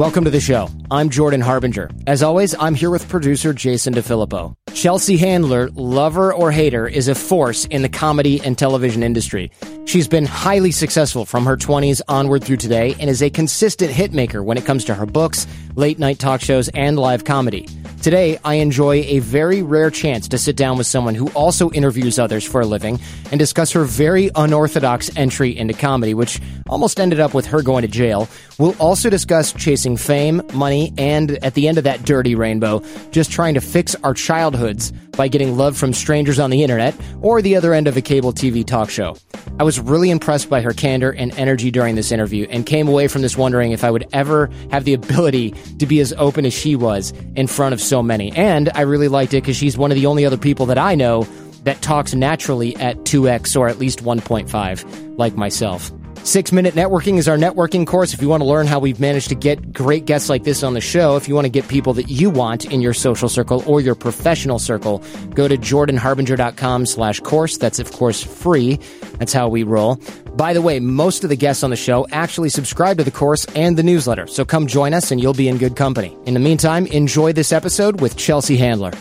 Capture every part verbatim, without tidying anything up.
Welcome to the show. I'm Jordan Harbinger. As always, I'm here with producer Jason DeFilippo. Chelsea Handler, lover or hater, is a force in the comedy and television industry. She's been highly successful from her twenties onward through today and is a consistent hitmaker when it comes to her books, late-night talk shows, and live comedy. Today, I enjoy a very rare chance to sit down with someone who also interviews others for a living and discuss her very unorthodox entry into comedy, which almost ended up with her going to jail. We'll also discuss chasing fame, money, and at the end of that dirty rainbow, just trying to fix our childhoods by getting love from strangers on the internet or the other end of a cable T V talk show. I was really impressed by her candor and energy during this interview and came away from this wondering if I would ever have the ability to be as open as she was in front of so many. And I really liked it because she's one of the only other people that I know that talks naturally at two X or at least one point five, like myself. Six Minute Networking is our networking course. If you want to learn how we've managed to get great guests like this on the show, if you want to get people that you want in your social circle or your professional circle, go to jordanharbinger.com slash course. That's, of course, free. That's how we roll. By the way, most of the guests on the show actually subscribe to the course and the newsletter, so come join us and you'll be in good company. In the meantime, enjoy this episode with Chelsea Handler.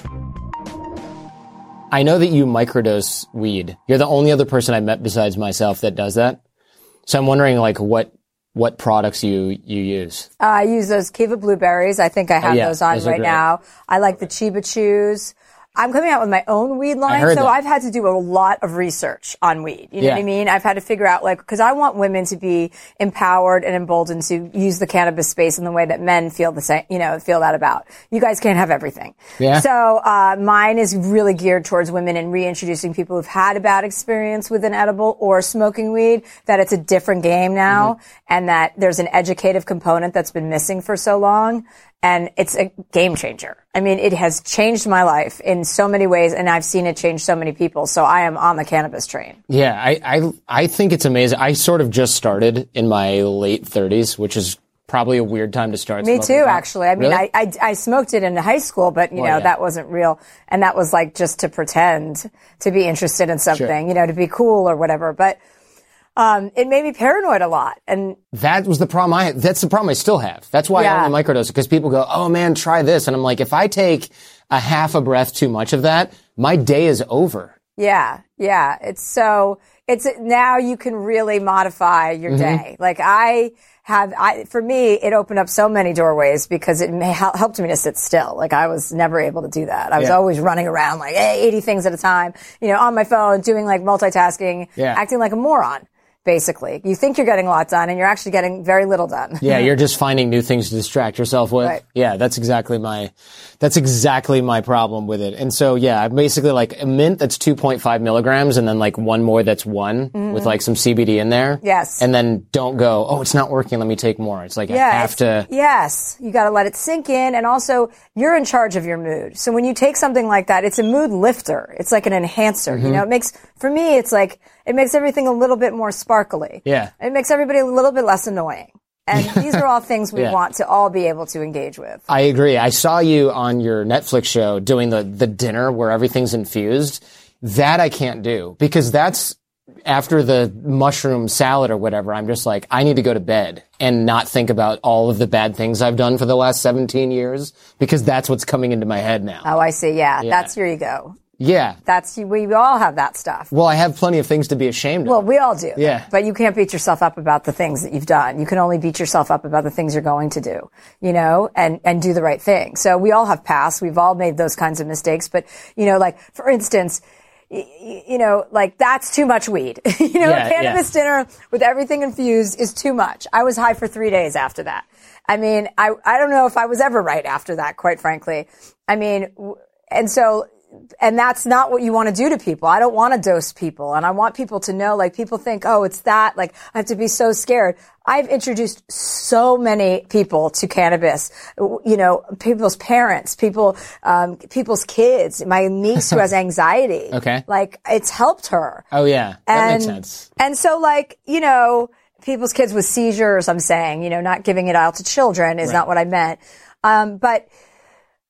I know that you microdose weed. You're the only other person I've met besides myself that does that. So I'm wondering, like, what what products you you use. Uh, I use those Kiva blueberries. I think I have oh, yeah, those on those right now. I like the Chiba Chews. I'm coming out with my own weed line, so that. I've had to do a lot of research on weed. You know yeah. what I mean? I've had to figure out, like, because I want women to be empowered and emboldened to use the cannabis space in the way that men feel the same, you know, feel that about. You guys can't have everything. Yeah. So, uh, mine is really geared towards women and reintroducing people who've had a bad experience with an edible or smoking weed, that it's a different game now, mm-hmm. and that there's an educative component that's been missing for so long. And it's a game changer. I mean, it has changed my life in so many ways, and I've seen it change so many people. So I am on the cannabis train. Yeah, I, I, I think it's amazing. I sort of just started in my late thirties, which is probably a weird time to start Me smoking too, pot. actually. I mean, really? I, I, I smoked it in high school, but, you well, know, yeah. that wasn't real. And that was like just to pretend to be interested in something, sure. you know, to be cool or whatever. But Um, it made me paranoid a lot. And that was the problem I had. That's the problem I still have. That's why yeah. I only microdose it, because people go, oh man, try this. And I'm like, if I take a half a breath too much of that, my day is over. Yeah. Yeah. It's so, it's now you can really modify your mm-hmm. day. Like I have, I, for me, it opened up so many doorways because it may, helped me to sit still. Like I was never able to do that. I was yeah. always running around like hey, eighty things at a time, you know, on my phone, doing like multitasking, yeah. acting like a moron. Basically, you think you're getting a lot done and you're actually getting very little done. Yeah, you're just finding new things to distract yourself with. Right. Yeah, that's exactly my, that's exactly my problem with it. And so, yeah, I'm basically like a mint that's two point five milligrams and then like one more that's one mm-hmm. with like some C B D in there. Yes. And then don't go, oh, it's not working, let me take more. It's like yeah, I have to. Yes. You gotta let it sink in, and also you're in charge of your mood. So when you take something like that, it's a mood lifter. It's like an enhancer. Mm-hmm. You know, it makes, for me, it's like, it makes everything a little bit more sparkly. Yeah. It makes everybody a little bit less annoying. And these are all things we yeah. want to all be able to engage with. I agree. I saw you on your Netflix show doing the, the dinner where everything's infused. That I can't do, because that's after the mushroom salad or whatever. I'm just like, I need to go to bed and not think about all of the bad things I've done for the last seventeen years, because that's what's coming into my head now. Oh, I see. Yeah. yeah. That's your ego. Yeah. That's, we all have that stuff. Well, I have plenty of things to be ashamed of. Well, we all do. Yeah. But you can't beat yourself up about the things that you've done. You can only beat yourself up about the things you're going to do, you know, and, and do the right thing. So we all have past. We've all made those kinds of mistakes. But, you know, like, for instance, y- you know, like, that's too much weed. you know, yeah, a cannabis yeah. dinner with everything infused is too much. I was high for three days after that. I mean, I, I don't know if I was ever right after that, quite frankly. I mean, and so, and that's not what you want to do to people. I don't want to dose people. And I want people to know, like, people think, oh, it's that, like, I have to be so scared. I've introduced so many people to cannabis, you know, people's parents, people, um, people's kids, my niece who has anxiety. Okay. Like, it's helped her. Oh, yeah. That and, makes sense. And so, like, you know, people's kids with seizures, I'm saying, you know, not giving it out to children is right. not what I meant. Um, but,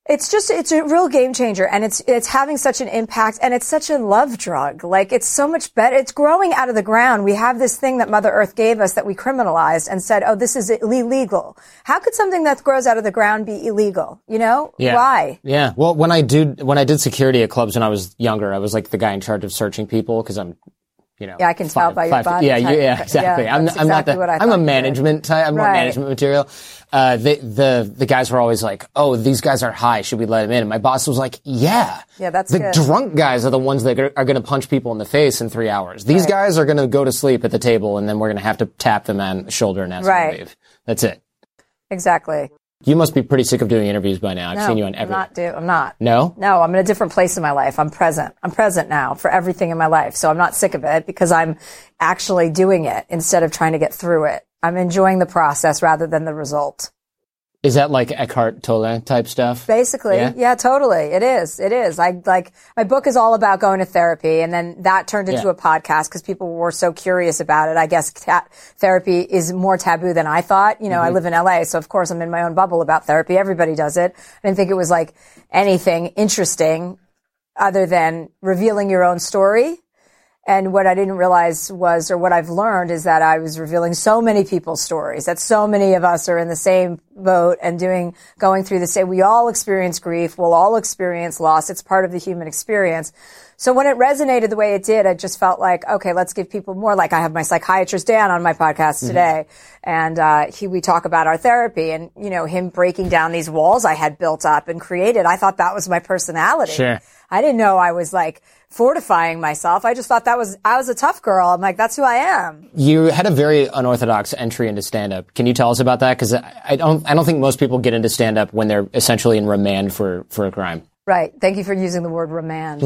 It's just, it's a real game changer, and it's, it's having such an impact, and it's such a love drug. Like, it's so much better. It's growing out of the ground. We have this thing that Mother Earth gave us that we criminalized and said, oh, this is illegal. How could something that grows out of the ground be illegal? You know? Yeah. Why? Yeah. Well, when I do, when I did security at clubs when I was younger, I was like the guy in charge of searching people, because I'm, you know. Yeah, I can five, tell by five, your body Yeah, type. yeah, exactly. Yeah, I'm, that's I'm exactly not what I the, I'm a thought you management type. I'm more Right. management material. Uh, the, the, the guys were always like, oh, these guys are high. Should we let them in? And my boss was like, yeah. Yeah, that's the good. drunk guys are the ones that are, are going to punch people in the face in three hours. These Right. guys are going to go to sleep at the table, and then we're going to have to tap them on the shoulder and ask them Right. to leave. That's it. Exactly. You must be pretty sick of doing interviews by now. I've No, seen you on I'm every. not, do, I'm not. No? No, I'm in a different place in my life. I'm present. I'm present now for everything in my life. So I'm not sick of it because I'm actually doing it instead of trying to get through it. I'm enjoying the process rather than the result. Is that like Eckhart Tolle type stuff? Basically. Yeah? Yeah, totally. It is. It is. I like, my book is all about going to therapy, and then that turned into Yeah. a podcast because people were so curious about it. I guess ta- therapy is more taboo than I thought. You know, Mm-hmm. I live in L A, so of course I'm in my own bubble about therapy. Everybody does it. I didn't think it was like anything interesting other than revealing your own story. And what I didn't realize was, or what I've learned is that I was revealing so many people's stories, that so many of us are in the same boat and doing, going through the same, we all experience grief, we'll all experience loss. It's part of the human experience. So when it resonated the way it did, I just felt like, okay, let's give people more. Like, I have my psychiatrist Dan on my podcast today, mm-hmm. and uh he we talk about our therapy and, you know, him breaking down these walls I had built up and created. I thought that was my personality. Sure. I didn't know I was like fortifying myself. I just thought that was, I was a tough girl. I'm like, that's who I am. You had a very unorthodox entry into stand-up. Can you tell us about that? Because I don't, I don't think most people get into stand-up when they're essentially in remand for, for a crime. Right. Thank you for using the word remand.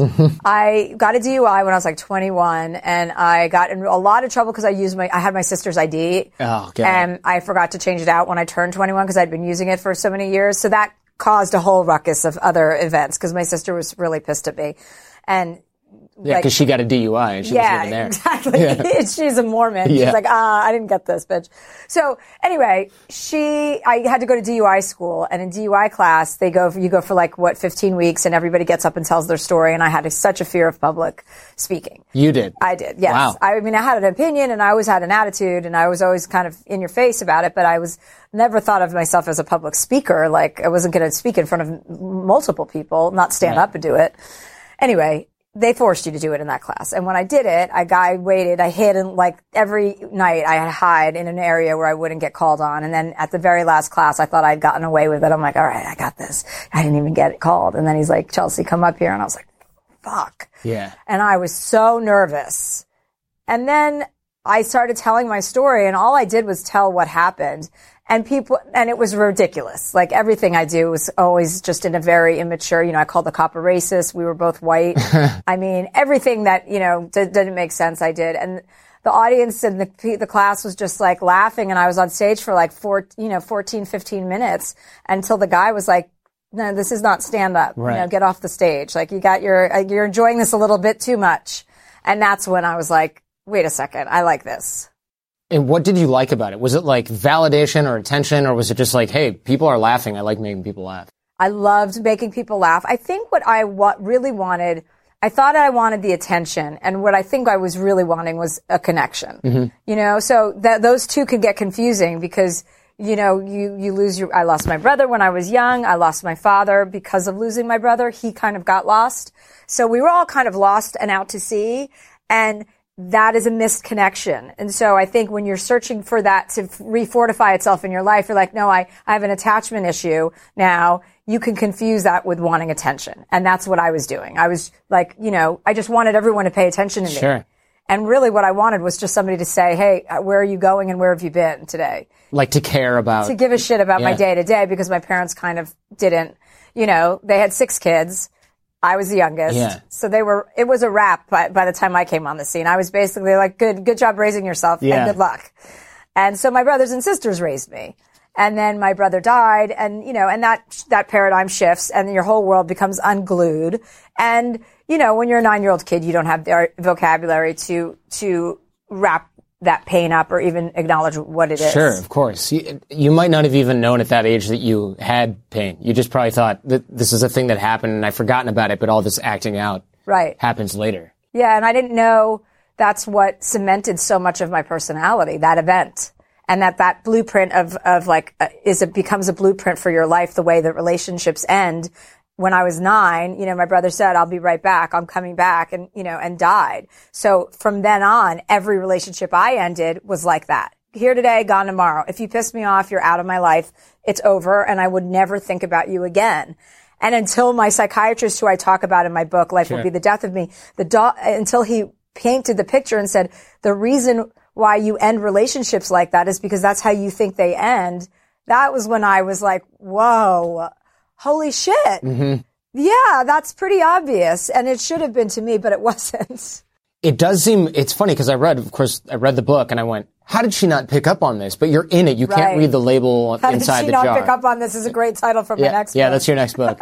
I got a D U I when I was like twenty-one, and I got in a lot of trouble because I used my, I had my sister's I D. Oh, God. And I forgot to change it out when I turned twenty-one because I'd been using it for so many years. So that caused a whole ruckus of other events because my sister was really pissed at me. And yeah, because like, she got a D U I and she yeah, was living there. Exactly. Yeah. She's a Mormon. Yeah. She's like, ah, I didn't get this, bitch. So anyway, she, I had to go to D U I school, and in D U I class, they go, you go for like, what, fifteen weeks, and everybody gets up and tells their story, and I had a, such a fear of public speaking. You did? I did, yes. Wow. I mean, I had an opinion, and I always had an attitude, and I was always kind of in your face about it, but I was never thought of myself as a public speaker. Like, I wasn't going to speak in front of multiple people, not stand right. up and do it. Anyway, they forced you to do it in that class. And when I did it, I, I waited, I hid, and like every night I had to hide in an area where I wouldn't get called on. And then at the very last class, I thought I'd gotten away with it. I'm like, all right, I got this. I didn't even get it called. And then he's like, Chelsea, come up here. And I was like, fuck. Yeah. And I was so nervous. And then I started telling my story, and all I did was tell what happened. And people, and it was ridiculous. Like, everything I do was always just in a very immature, you know, I called the cop a racist. We were both white. I mean, everything that, you know, d- didn't make sense, I did. And the audience and the, the class was just like laughing. And I was on stage for like four, you know, fourteen, fifteen minutes until the guy was like, no, this is not stand up. Right. You know, get off the stage. Like, you got your, you're enjoying this a little bit too much. And that's when I was like, wait a second. I like this. And what did you like about it? Was it like validation or attention, or was it just like, hey, people are laughing, I like making people laugh? I loved making people laugh. I think what I wa- really wanted, I thought I wanted the attention, and what I think I was really wanting was a connection. Mm-hmm. You know, so that those two could get confusing because, you know, you, you lose your, I lost my brother when I was young. I lost my father because of losing my brother. He kind of got lost. So we were all kind of lost and out to sea. And that is a missed connection. And so I think when you're searching for that to refortify itself in your life, you're like, no, I, I have an attachment issue now. You can confuse that with wanting attention. And that's what I was doing. I was like, you know, I just wanted everyone to pay attention to me. Sure. And really what I wanted was just somebody to say, hey, where are you going and where have you been today? Like to care about. To give a shit about Yeah. my day to day, because my parents kind of didn't, you know, they had six kids. I was the youngest. Yeah. So they were, it was a wrap by, by the time I came on the scene. I was basically like, good, good job raising yourself Yeah. and good luck. And so my brothers and sisters raised me. And then my brother died, and, you know, and that, that paradigm shifts, and your whole world becomes unglued. And, you know, when you're a nine-year-old kid, you don't have the vocabulary to, to wrap that pain up or even acknowledge what it is. Sure, of course. You, you might not have even known at that age that you had pain. You just probably thought that this is a thing that happened and I've forgotten about it, but all this acting out right. happens later. Yeah, and I didn't know that's what cemented so much of my personality, that event. And that that blueprint of, of like, uh, is it becomes a blueprint for your life, the way that relationships end. When I was nine, you know, my brother said, I'll be right back. I'm coming back and, you know, and died. So from then on, every relationship I ended was like that. Here today, gone tomorrow. If you piss me off, you're out of my life. It's over. And I would never think about you again. And until my psychiatrist, who I talk about in my book, Life sure. Will Be the Death of Me, the do- until he painted the picture and said, the reason why you end relationships like that is because that's how you think they end. That was when I was like, whoa. Holy shit. Mm-hmm. Yeah, that's pretty obvious. And it should have been to me, but it wasn't. It does seem, it's funny because I read, of course, I read the book and I went, how did she not pick up on this? But you're in it. You right. can't read the label how inside did she the not jar. pick up on this is a great title for yeah, my next yeah, book. Yeah, that's your next book.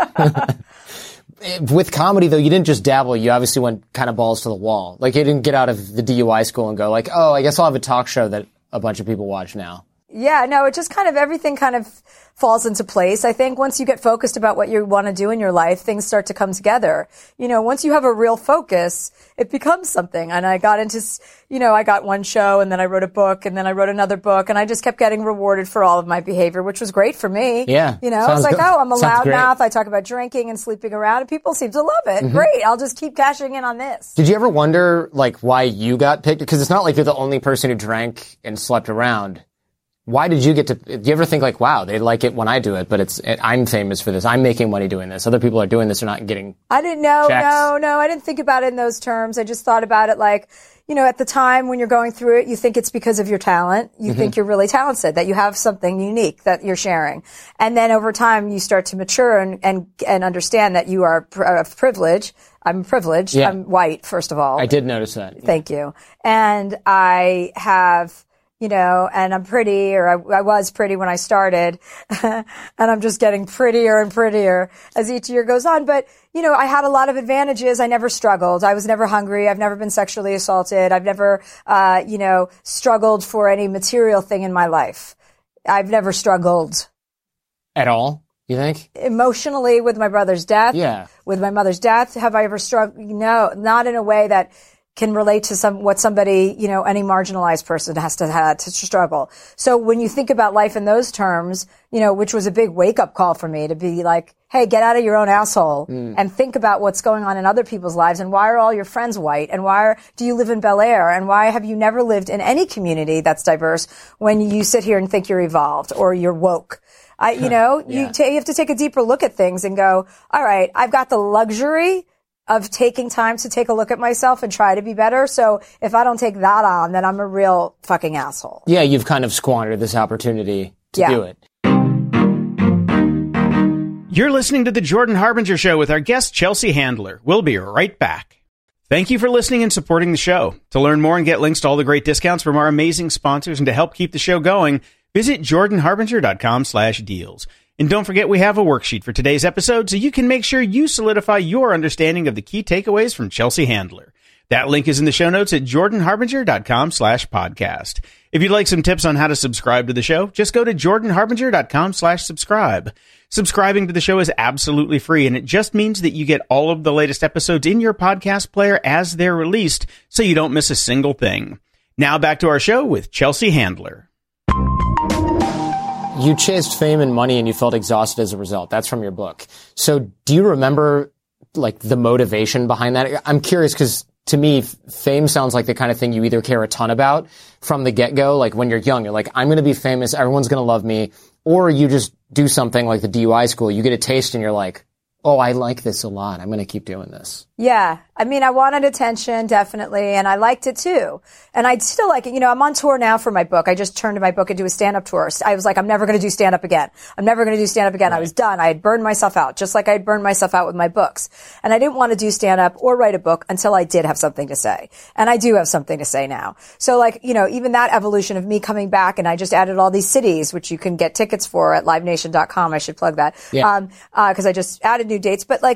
With comedy, though, you didn't just dabble. You obviously went kind of balls to the wall. Like, you didn't get out of the D U I school and go like, oh, I guess I'll have a talk show that a bunch of people watch now. Yeah, no, it just kind of, everything kind of falls into place. I think once you get focused about what you want to do in your life, things start to come together. You know, once you have a real focus, it becomes something. And I got into, you know, I got one show and then I wrote a book and then I wrote another book and I just kept getting rewarded for all of my behavior, which was great for me. Yeah. You know, I was like, good. oh, I'm a Sounds loudmouth. great. I talk about drinking and sleeping around and people seem to love it. Mm-hmm. Great. I'll just keep cashing in on this. Did you ever wonder, like, why you got picked? Because it's not like you're the only person who drank and slept around. Why did you get to, do you ever think like, wow, they like it when I do it, but it's, it, I'm famous for this. I'm making money doing this. Other people are doing this. They're not getting I didn't know. checks. No, no. I didn't think about it in those terms. I just thought about it like, you know, at the time when you're going through it, you think it's because of your talent. You mm-hmm. think you're really talented, that you have something unique that you're sharing. And then over time, you start to mature and, and, and understand that you are pr- of privilege. I'm privileged. Yeah. I'm white, first of all. I did notice that. Thank you. And I have, you know, and I'm pretty, or I, I was pretty when I started, and I'm just getting prettier and prettier as each year goes on. But, you know, I had a lot of advantages. I never struggled. I was never hungry. I've never been sexually assaulted. I've never, uh, you know, struggled for any material thing in my life. I've never struggled. At all, you think? Emotionally, with my brother's death. Yeah. With my mother's death. Have I ever struggled? No, not in a way that can relate to some, what somebody, you know, any marginalized person has to have to struggle. So when you think about life in those terms, you know, which was a big wake up call for me to be like, hey, get out of your own asshole mm. and think about what's going on in other people's lives and why are all your friends white and why are, do you live in Bel Air and why have you never lived in any community that's diverse when you sit here and think you're evolved or you're woke? I, you know, yeah. you, ta- you have to take a deeper look at things and go, all right, I've got the luxury of taking time to take a look at myself and try to be better. So if I don't take that on, then I'm a real fucking asshole. Yeah, you've kind of squandered this opportunity to yeah. do it. You're listening to The Jordan Harbinger Show with our guest, Chelsea Handler. We'll be right back. Thank you for listening and supporting the show. To learn more and get links to all the great discounts from our amazing sponsors and to help keep the show going, visit jordanharbinger.com slash deals. And don't forget, we have a worksheet for today's episode so you can make sure you solidify your understanding of the key takeaways from Chelsea Handler. That link is in the show notes at jordanharbinger.com slash podcast. If you'd like some tips on how to subscribe to the show, just go to jordanharbinger.com slash subscribe. Subscribing to the show is absolutely free, and it just means that you get all of the latest episodes in your podcast player as they're released, so you don't miss a single thing. Now back to our show with Chelsea Handler. You chased fame and money and you felt exhausted as a result. That's from your book. So do you remember like the motivation behind that? I'm curious because to me, fame sounds like the kind of thing you either care a ton about from the get-go, like when you're young, you're like, I'm going to be famous, everyone's going to love me, or you just do something like the D U I school, you get a taste and you're like, oh, I like this a lot. I'm going to keep doing this. Yeah. I mean, I wanted attention, definitely, and I liked it too. And I still like it. You know, I'm on tour now for my book. I just turned my book into a stand-up tour. I was like, I'm never going to do stand-up again. I'm never going to do stand-up again. Right. I was done. I had burned myself out, just like I had burned myself out with my books. And I didn't want to do stand-up or write a book until I did have something to say. And I do have something to say now. So like, you know, even that evolution of me coming back, and I just added all these cities, which you can get tickets for at live nation dot com. I should plug that. Yeah. Um, uh, cause I just added new dates. But like,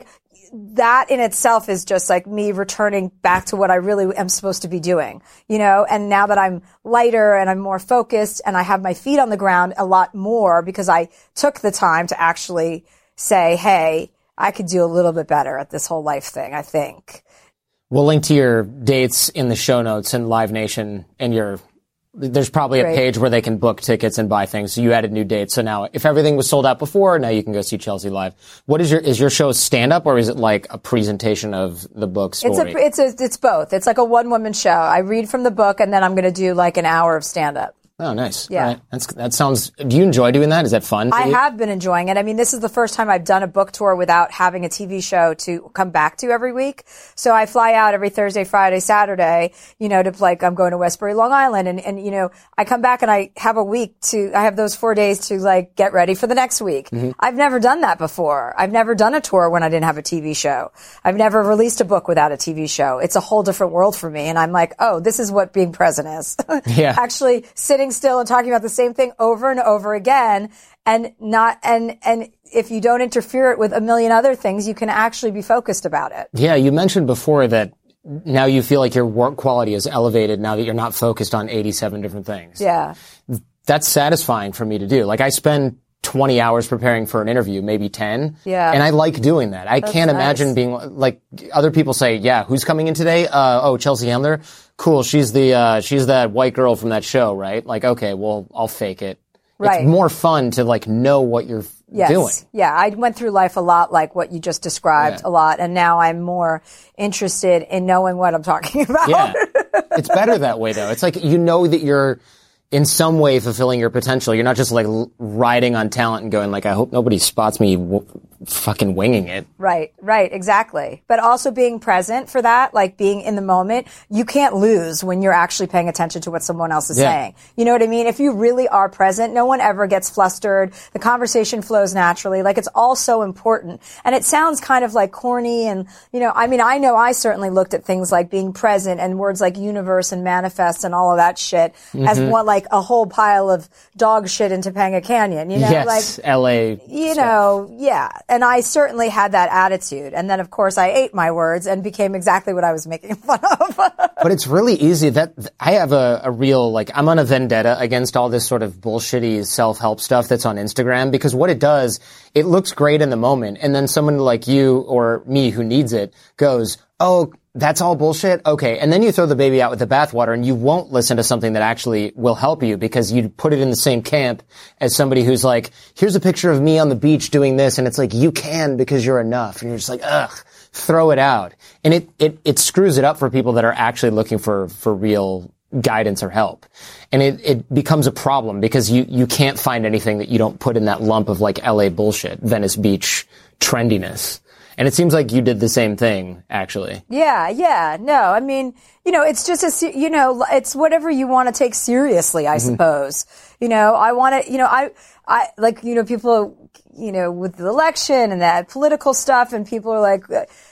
that in itself is just like me returning back to what I really am supposed to be doing, you know, and now that I'm lighter and I'm more focused and I have my feet on the ground a lot more because I took the time to actually say, hey, I could do a little bit better at this whole life thing, I think. We'll link to your dates in the show notes and Live Nation and your, there's probably a Great. page where they can book tickets and buy things. So you added new dates. So now if everything was sold out before, now you can go see Chelsea live. What is your, is your show stand up or is it like a presentation of the book story? It's a, it's a, it's both. It's like a one woman show. I read from the book and then I'm going to do like an hour of stand up. Oh, nice. Yeah. All right. That's, that sounds, do you enjoy doing that? Is that fun for I you? have been enjoying it. I mean, this is the first time I've done a book tour without having a T V show to come back to every week. So I fly out every Thursday, Friday, Saturday, you know, to like, I'm going to Westbury, Long Island. And, and, you know, I come back and I have a week to, I have those four days to like get ready for the next week. Mm-hmm. I've never done that before. I've never done a tour when I didn't have a T V show. I've never released a book without a T V show. It's a whole different world for me. And I'm like, oh, this is what being present is. Yeah. Actually sitting still and talking about the same thing over and over again and not, and, and if you don't interfere it with a million other things, you can actually be focused about it. Yeah. You mentioned before that now you feel like your work quality is elevated now that you're not focused on eighty-seven different things. Yeah. That's satisfying for me to do. Like I spend twenty hours preparing for an interview, maybe ten. Yeah. And I like doing that. I That's can't nice. imagine being like other people say, yeah, who's coming in today? Uh, oh, Chelsea Handler. Cool. She's the, uh, she's that white girl from that show, right? Like, okay, well, I'll fake it. Right. It's more fun to like know what you're Yes. doing. Yeah. I went through life a lot like what you just described Yeah. a lot. And now I'm more interested in knowing what I'm talking about. Yeah. It's better that way though. It's like, you know that you're in some way fulfilling your potential. You're not just like l- riding on talent and going like, I hope nobody spots me w- fucking winging it. Right, right, exactly. But also being present for that, like being in the moment, you can't lose when you're actually paying attention to what someone else is Yeah. saying. You know what I mean? If you really are present, no one ever gets flustered. The conversation flows naturally. Like it's all so important. And it sounds kind of like corny and, you know, I mean, I know I certainly looked at things like being present and words like universe and manifest and all of that shit mm-hmm. as one, like a whole pile of dog shit in Topanga Canyon, you know? Yes, like L A You stuff. know, yeah. And I certainly had that attitude. And then, of course, I ate my words and became exactly what I was making fun of. But it's really easy. That I have a, a real, like, I'm on a vendetta against all this sort of bullshitty self-help stuff that's on Instagram because what it does, it looks great in the moment. And then someone like you or me who needs it goes, oh, that's all bullshit? Okay. And then you throw the baby out with the bathwater and you won't listen to something that actually will help you because you put it in the same camp as somebody who's like, here's a picture of me on the beach doing this. And it's like, you can because you're enough. And you're just like, ugh, throw it out. And it, it, it screws it up for people that are actually looking for, for real guidance or help. And it, it becomes a problem because you, you can't find anything that you don't put in that lump of like L A bullshit, Venice Beach trendiness. And it seems like you did the same thing, actually. Yeah, yeah. No, I mean, you know, it's just a, se- you know, it's whatever you want to take seriously, I mm-hmm. suppose. You know, I want to, you know, I, I, like, you know, people, you know, with the election and that political stuff and people are like,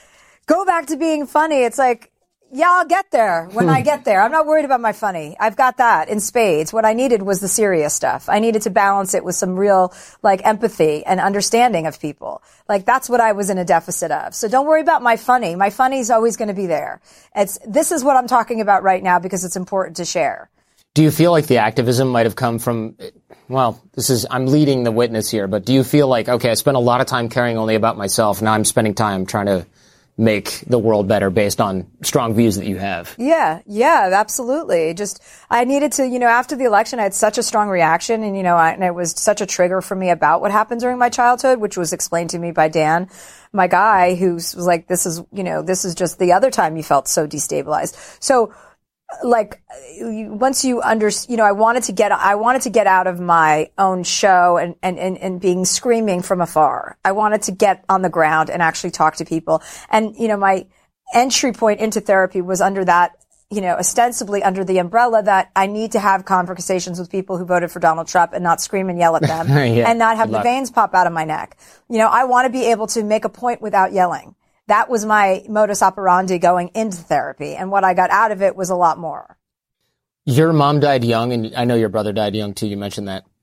go back to being funny. It's like, yeah, I'll get there when I get there. I'm not worried about my funny. I've got that in spades. What I needed was the serious stuff. I needed to balance it with some real, like, empathy and understanding of people. Like, that's what I was in a deficit of. So don't worry about my funny. My funny is always going to be there. It's, this is what I'm talking about right now because it's important to share. Do you feel like the activism might have come from, well, this is, I'm leading the witness here, but do you feel like, okay, I spent a lot of time caring only about myself. Now I'm spending time trying to make the world better based on strong views that you have? Yeah, yeah, absolutely. Just, I needed to, you know, after the election, I had such a strong reaction and, you know, I, and it was such a trigger for me about what happened during my childhood, which was explained to me by Dan, my guy, who was like, this is, you know, this is just the other time you felt so destabilized. So, like, once you under, you know, I wanted to get, I wanted to get out of my own show and, and, and, and being screaming from afar. I wanted to get on the ground and actually talk to people. And, you know, my entry point into therapy was under that, you know, ostensibly under the umbrella that I need to have conversations with people who voted for Donald Trump and not scream and yell at them yeah, and not have the veins pop out of my neck. You know, I want to be able to make a point without yelling. That was my modus operandi going into therapy. And what I got out of it was a lot more. Your mom died young, and I know your brother died young too. You mentioned that.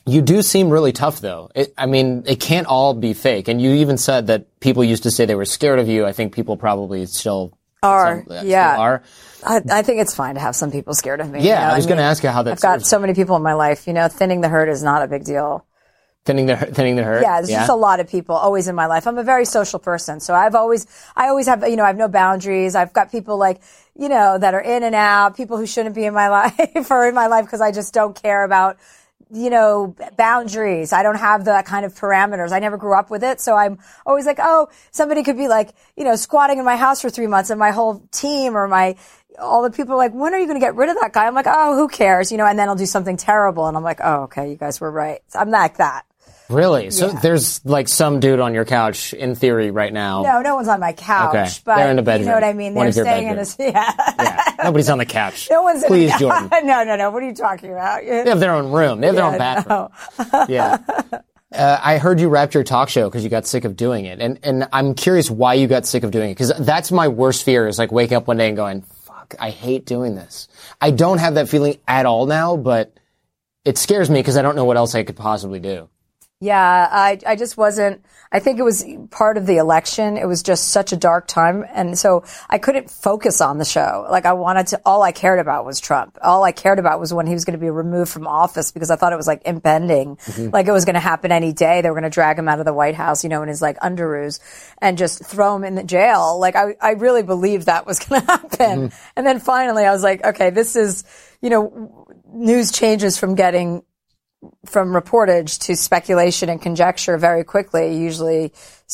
You do seem really tough, though. It, I mean, it can't all be fake. And you even said that people used to say they were scared of you. I think people probably still are. Some, yeah. Still are. I, I think it's fine to have some people scared of me. Yeah, you know? I was I mean, going to ask you how that's. I've got so many people in my life. You know, thinning the herd is not a big deal. Thinning the thinning the herd. Yeah, there's yeah. just a lot of people always in my life. I'm a very social person, so I've always, I always have, you know, I have no boundaries. I've got people like, you know, that are in and out, people who shouldn't be in my life or in my life because I just don't care about, you know, boundaries. I don't have the kind of parameters. I never grew up with it, so I'm always like, oh, somebody could be like, you know, squatting in my house for three months, and my whole team or my all the people are like, when are you going to get rid of that guy? I'm like, oh, who cares, you know? And then I'll do something terrible, and I'm like, oh, okay, you guys were right. So I'm like that. Really? So yeah. there's like some dude on your couch in theory right now. No, no one's on my couch. Okay. But they're in the bedroom. You know what I mean? One They're staying bedrooms. in a, yeah. yeah. Nobody's on the couch. No one's Please, in the Jordan. No, no, no. What are you talking about? They have their own room. They have yeah, their own bathroom. No. yeah. Uh, I heard you wrapped your talk show because you got sick of doing it. And, and I'm curious why you got sick of doing it. Because that's my worst fear is like waking up one day and going, fuck, I hate doing this. I don't have that feeling at all now, but it scares me because I don't know what else I could possibly do. Yeah, I, I just wasn't, I think it was part of the election. It was just such a dark time. And so I couldn't focus on the show. Like I wanted to, all I cared about was Trump. All I cared about was when he was going to be removed from office because I thought it was like impending. Mm-hmm. Like it was going to happen any day. They were going to drag him out of the White House, you know, in his like underoos and just throw him in the jail. Like I, I really believed that was going to happen. Mm-hmm. And then finally I was like, okay, this is, you know, news changes from getting from reportage to speculation and conjecture very quickly, usually.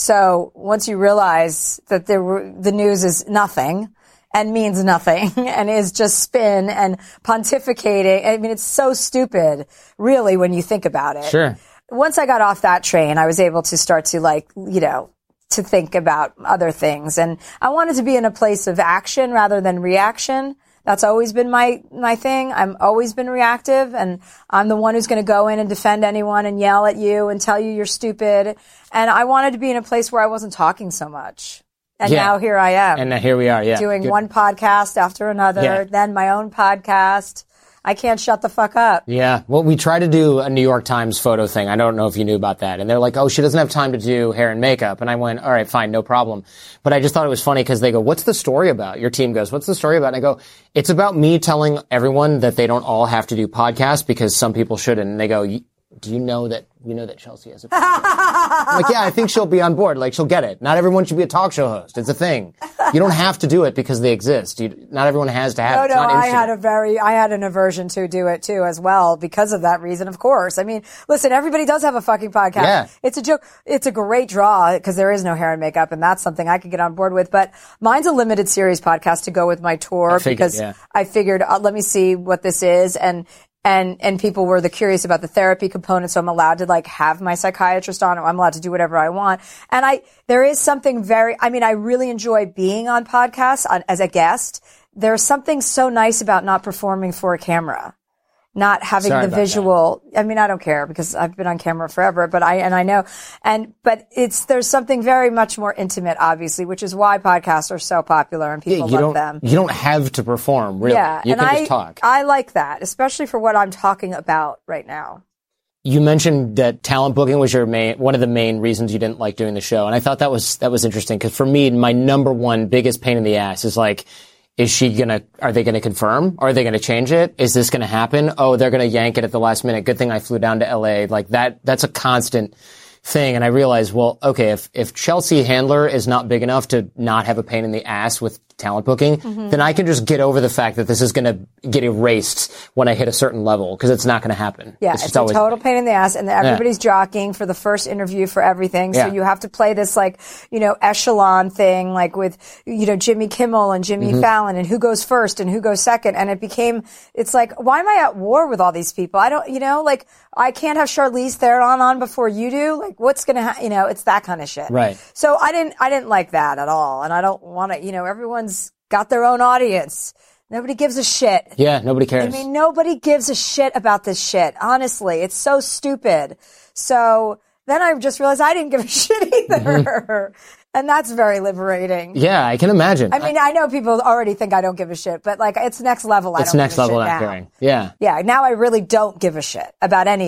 So once you realize that there were, the news is nothing and means nothing and is just spin and pontificating, I mean, it's so stupid, really, when you think about it. Sure. Once I got off that train, I was able to start to like, you know, to think about other things. And I wanted to be in a place of action rather than reaction. That's always been my, my thing. I'm always been reactive, and I'm the one who's going to go in and defend anyone and yell at you and tell you you're stupid. And I wanted to be in a place where I wasn't talking so much. And yeah. now here I am. And now here we are, yeah. Doing Good. one podcast after another, yeah. then my own podcast. I can't shut the fuck up. Yeah. Well, we tried to do a New York Times photo thing. I don't know if you knew about that. And they're like, oh, she doesn't have time to do hair and makeup. And I went, all right, fine, no problem. But I just thought it was funny because they go, what's the story about? Your team goes, what's the story about? And I go, it's about me telling everyone that they don't all have to do podcasts because some people shouldn't. And they go, do you know that, you know that Chelsea has a podcast? I'm like, yeah, I think she'll be on board. Like, she'll get it. Not everyone should be a talk show host. It's a thing. You don't have to do it because they exist. You, not everyone has to have no, it. It's no, not I had a very, I had an aversion to do it too as well because of that reason, of course. I mean, listen, everybody does have a fucking podcast. Yeah. It's a joke. It's a great draw because there is no hair and makeup, and that's something I could get on board with. But mine's a limited series podcast to go with my tour I figured, because yeah. I figured, uh, let me see what this is. And, And, and people were the curious about the therapy component. So I'm allowed to like have my psychiatrist on. I'm allowed to do whatever I want. And I, there is something very, I mean, I really enjoy being on podcasts on, as a guest. There's something so nice about not performing for a camera. Not having Sorry the visual, that. I mean, I don't care because I've been on camera forever, but I, and I know, and, but it's, there's something very much more intimate, obviously, which is why podcasts are so popular and people yeah, love them. You don't have to perform, really. Yeah, you and can I, just talk. I like that, especially for what I'm talking about right now. You mentioned that talent booking was your main, one of the main reasons you didn't like doing the show. And I thought that was, that was interesting because for me, my number one biggest pain in the ass is like, is she gonna, are they gonna confirm? Are they gonna change it? Is this gonna happen? Oh, they're gonna yank it at the last minute. Good thing I flew down to L A. Like that, that's a constant thing. And I realized, well, okay, if, if Chelsea Handler is not big enough to not have a pain in the ass with talent booking, mm-hmm. then I can just get over the fact that this is going to get erased when I hit a certain level because it's not going to happen. Yeah, it's, it's just a always total pain in the ass, and everybody's yeah. jockeying for the first interview for everything. So yeah. you have to play this like, you know, echelon thing, like with, you know, Jimmy Kimmel and Jimmy mm-hmm. Fallon and who goes first and who goes second. And it became, it's like, why am I at war with all these people? I don't, you know, like I can't have Charlize Theron on before you do. Like what's going to happen? You know, it's that kind of shit. Right. So I didn't, I didn't like that at all. And I don't want to, you know, everyone's got their own audience. Nobody gives a shit. Yeah, nobody cares. I mean, nobody gives a shit about this shit. Honestly, it's so stupid. So then I just realized I didn't give a shit either. Mm-hmm. And that's very liberating. Yeah, I can imagine. I mean, I, I know people already think I don't give a shit, but like it's next level. I it's don't next give a level shit not now. caring. Yeah. Yeah. Now I really don't give a shit about any of it.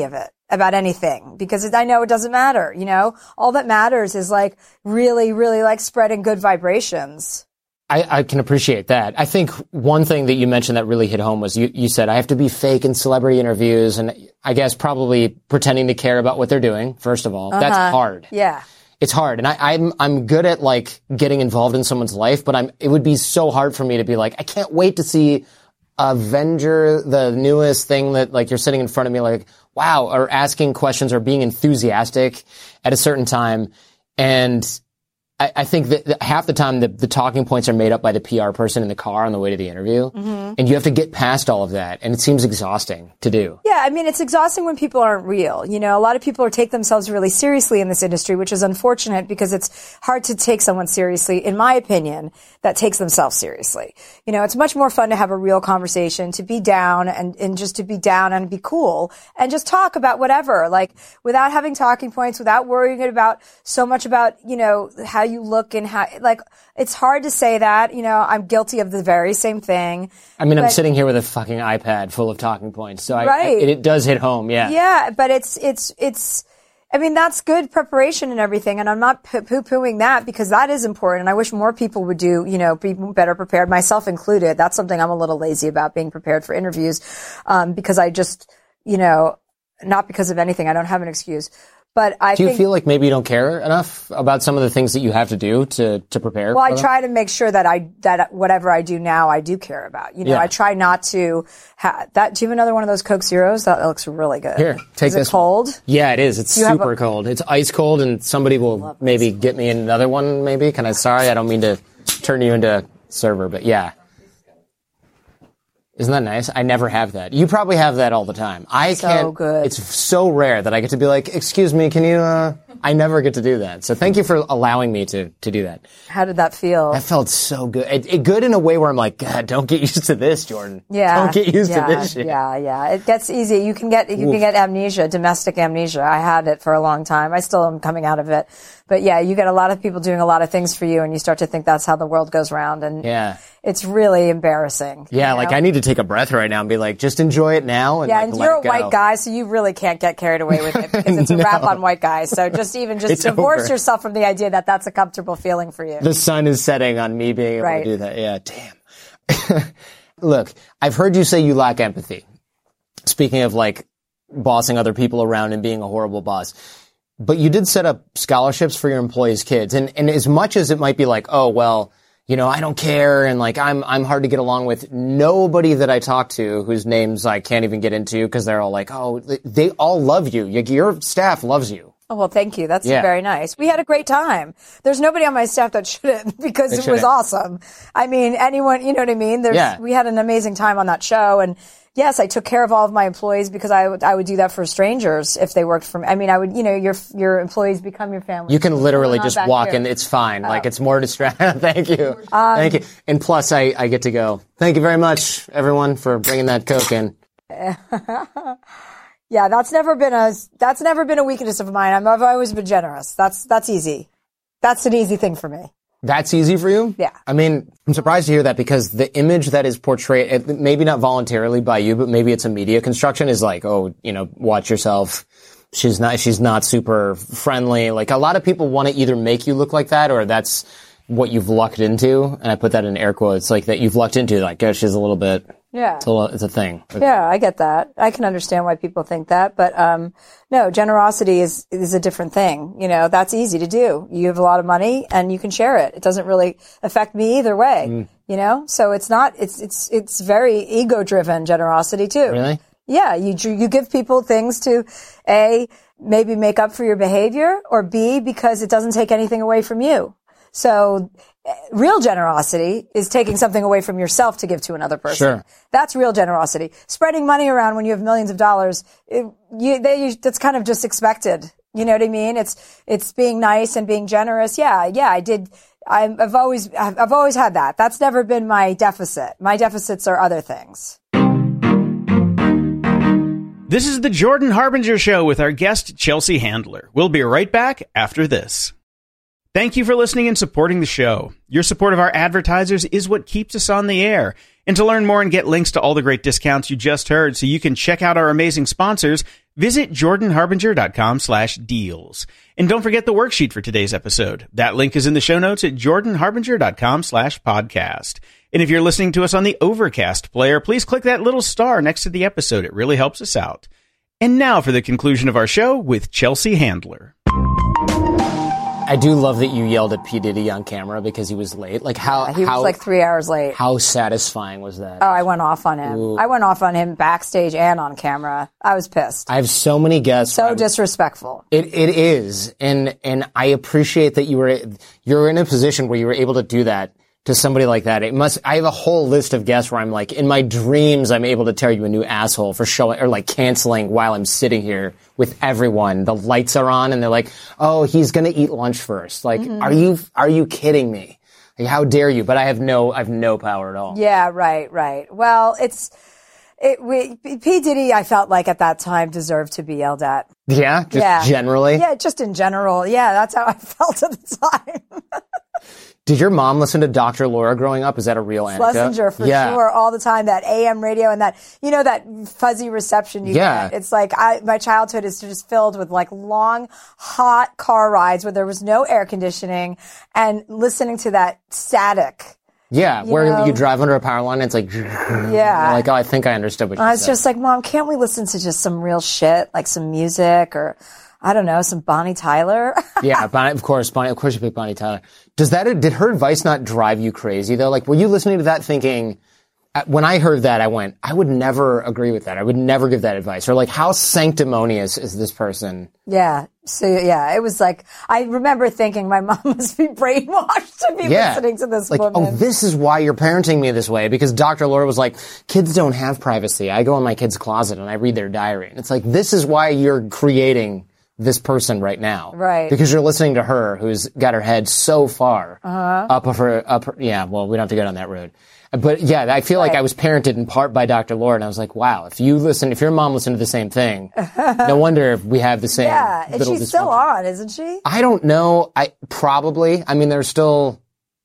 about anything because I know it doesn't matter. You know, all that matters is like really, really like spreading good vibrations. I, I can appreciate that. I think one thing that you mentioned that really hit home was you, you said, I have to be fake in celebrity interviews. And I guess probably pretending to care about what they're doing, first of all. Uh-huh. That's hard. Yeah. It's hard. And I, I'm, I'm good at like getting involved in someone's life, but I'm, it would be so hard for me to be like, I can't wait to see Avenger, the newest thing that like you're sitting in front of me like, wow, or asking questions or being enthusiastic at a certain time. And I, I think that half the time the, the talking points are made up by the P R person in the car on the way to the interview. Mm-hmm. And you have to get past all of that. And it seems exhausting to do. Yeah, I mean, it's exhausting when people aren't real. You know, a lot of people are, take themselves really seriously in this industry, which is unfortunate because it's hard to take someone seriously, in my opinion, that takes themselves seriously. You know, it's much more fun to have a real conversation, to be down and, and just to be down and be cool and just talk about whatever, like without having talking points, without worrying about so much about, you know, how you look and how, like, it's hard to say that, you know, I'm guilty of the very same thing. I mean, but, I'm sitting here with a fucking iPad full of talking points. So I, right. I, it, it does hit home. Yeah. Yeah. But it's, it's, it's, I mean, that's good preparation and everything. And I'm not poo-pooing that because that is important. And I wish more people would do, you know, be better prepared, myself included. That's something I'm a little lazy about, being prepared for interviews. Um, because I just, you know, not because of anything. I don't have an excuse. But I do you think, feel like maybe you don't care enough about some of the things that you have to do to, to prepare? Well, I them? try to make sure that I, that whatever I do now, I do care about. You know, yeah. I try not to ha- that. Do you have another one of those Coke Zeros? That looks really good. Here, take is this. It cold? Yeah, it is. It's super a- cold. It's ice cold, and somebody will maybe this. get me another one. Maybe. Can I? Sorry, I don't mean to turn you into a server, but yeah. Isn't that nice? I never have that. You probably have that all the time. I so can't. Good. It's so rare that I get to be like, excuse me, can you, uh, I never get to do that. So thank you for allowing me to, to do that. How did that feel? That felt so good. It, it good in a way where I'm like, God, don't get used to this, Jordan. Yeah. Don't get used yeah, to this shit. Yeah, yeah. It gets easy. You can get, you Oof. can get amnesia, domestic amnesia. I had it for a long time. I still am coming out of it. But yeah, you get a lot of people doing a lot of things for you and you start to think that's how the world goes round. And yeah. it's really embarrassing. Yeah, you know? like I need to take a breath right now and be like, just enjoy it now. And yeah, like, and let you're it a white go. guy, so you really can't get carried away with it because it's a no. wrap on white guys. So just even just it's divorce over. yourself from the idea that that's a comfortable feeling for you. The sun is setting on me being able right. to do that. Yeah, damn. Look, I've heard you say you lack empathy. Speaking of like bossing other people around and being a horrible boss. But you did set up scholarships for your employees' kids. And, and as much as it might be like, oh, well, you know, I don't care and like I'm I'm hard to get along with, nobody that I talk to whose names I can't even get into because they're all like, oh, they all love you. Your staff loves you. Oh, well, thank you. That's yeah. very nice. We had a great time. There's nobody on my staff that shouldn't because they it shouldn't. was awesome. I mean, anyone, you know what I mean? There's, yeah. We had an amazing time on that show. And yes, I took care of all of my employees because I would, I would do that for strangers if they worked for me. I mean, I would, you know, your, your employees become your family. You can literally just walk here. and it's fine. Oh. Like it's more distracting. Thank you. Um, Thank you. And plus I, I get to go. Thank you very much, everyone, for bringing that Coke in. Yeah, that's never been a, that's never been a weakness of mine. I'm, I've always been generous. That's, that's easy. That's an easy thing for me. That's easy for you? Yeah. I mean, I'm surprised to hear that because the image that is portrayed, maybe not voluntarily by you, but maybe it's a media construction, is like, oh, you know, watch yourself. She's not, she's not super friendly. Like a lot of people want to either make you look like that or that's what you've lucked into. And I put that in air quotes, like that you've lucked into, like, oh, she's a little bit. Yeah. It's a, it's a thing. Yeah, I get that. I can understand why people think that. But, um, no, generosity is, is a different thing. You know, that's easy to do. You have a lot of money and you can share it. It doesn't really affect me either way. Mm. You know, so it's not, it's, it's, it's very ego driven generosity too. Really? Yeah. You, you give people things to A, maybe make up for your behavior, or B, because it doesn't take anything away from you. So real generosity is taking something away from yourself to give to another person. Sure. That's real generosity. Spreading money around when you have millions of dollars, it, you, they, you, that's kind of just expected. You know what I mean? It's, it's being nice and being generous. Yeah, yeah, I did. I've, I've always, I've, I've always had that. That's never been my deficit. My deficits are other things. This is the Jordan Harbinger Show with our guest, Chelsea Handler. We'll be right back after this. Thank you for listening and supporting the show. Your support of our advertisers is what keeps us on the air. And to learn more and get links to all the great discounts you just heard so you can check out our amazing sponsors, visit jordanharbinger.com slash deals. And don't forget the worksheet for today's episode. That link is in the show notes at jordanharbinger.com slash podcast. And if you're listening to us on the Overcast player, please click that little star next to the episode. It really helps us out. And now for the conclusion of our show with Chelsea Handler. I do love that you yelled at P. Diddy on camera because he was late. Like how He was how, like three hours late. How satisfying was that? Oh, I went off on him. Ooh. I went off on him backstage and on camera. I was pissed. I have so many guests. So I'm, disrespectful. It it is, and and I appreciate that you were you're in a position where you were able to do that to somebody like that. It must. I have a whole list of guests where I'm like, in my dreams, I'm able to tell you a new asshole for showing or like canceling while I'm sitting here with everyone. The lights are on, and they're like, "Oh, he's gonna eat lunch first." Like, mm-hmm. are you are you kidding me? Like, how dare you? But I have no I have no power at all. Yeah, right, right. Well, it's. It, we, P. Diddy, I felt like at that time deserved to be yelled at. Yeah, just yeah. generally. Yeah, just in general. Yeah, that's how I felt at the time. Did your mom listen to Doctor Laura growing up? Is that a real anecdote? Schlesinger, for yeah. sure, all the time. That A M radio and that, you know, that fuzzy reception you yeah. get. It's like, I, my childhood is just filled with like long, hot car rides where there was no air conditioning and listening to that static. Yeah, you where know? you drive under a power line, it's like, yeah. like, oh, I think I understood what you I said. was just like, Mom, can't we listen to just some real shit, like some music or, I don't know, some Bonnie Tyler? yeah, Bonnie, of course, Bonnie, of course you pick Bonnie Tyler. Does that, did her advice not drive you crazy though? Like, were you listening to that thinking, when I heard that, I went, I would never agree with that. I would never give that advice. Or like, how sanctimonious is this person? Yeah. So yeah, it was like, I remember thinking my mom must be brainwashed to be yeah. listening to this like, woman. Oh, this is why you're parenting me this way. Because Doctor Laura was like, kids don't have privacy. I go in my kid's closet and I read their diary. And it's like, this is why you're creating this person right now. Right. Because you're listening to her who's got her head so far uh-huh. up of her, up her, yeah, well, we don't have to go down that road. But yeah, I feel like right. I was parented in part by Doctor Laura, and I was like, wow, if you listen, if your mom listened to the same thing, no wonder if we have the same yeah, and little she's still dysfunction. on, isn't she? I don't know. I probably, I mean, there's still,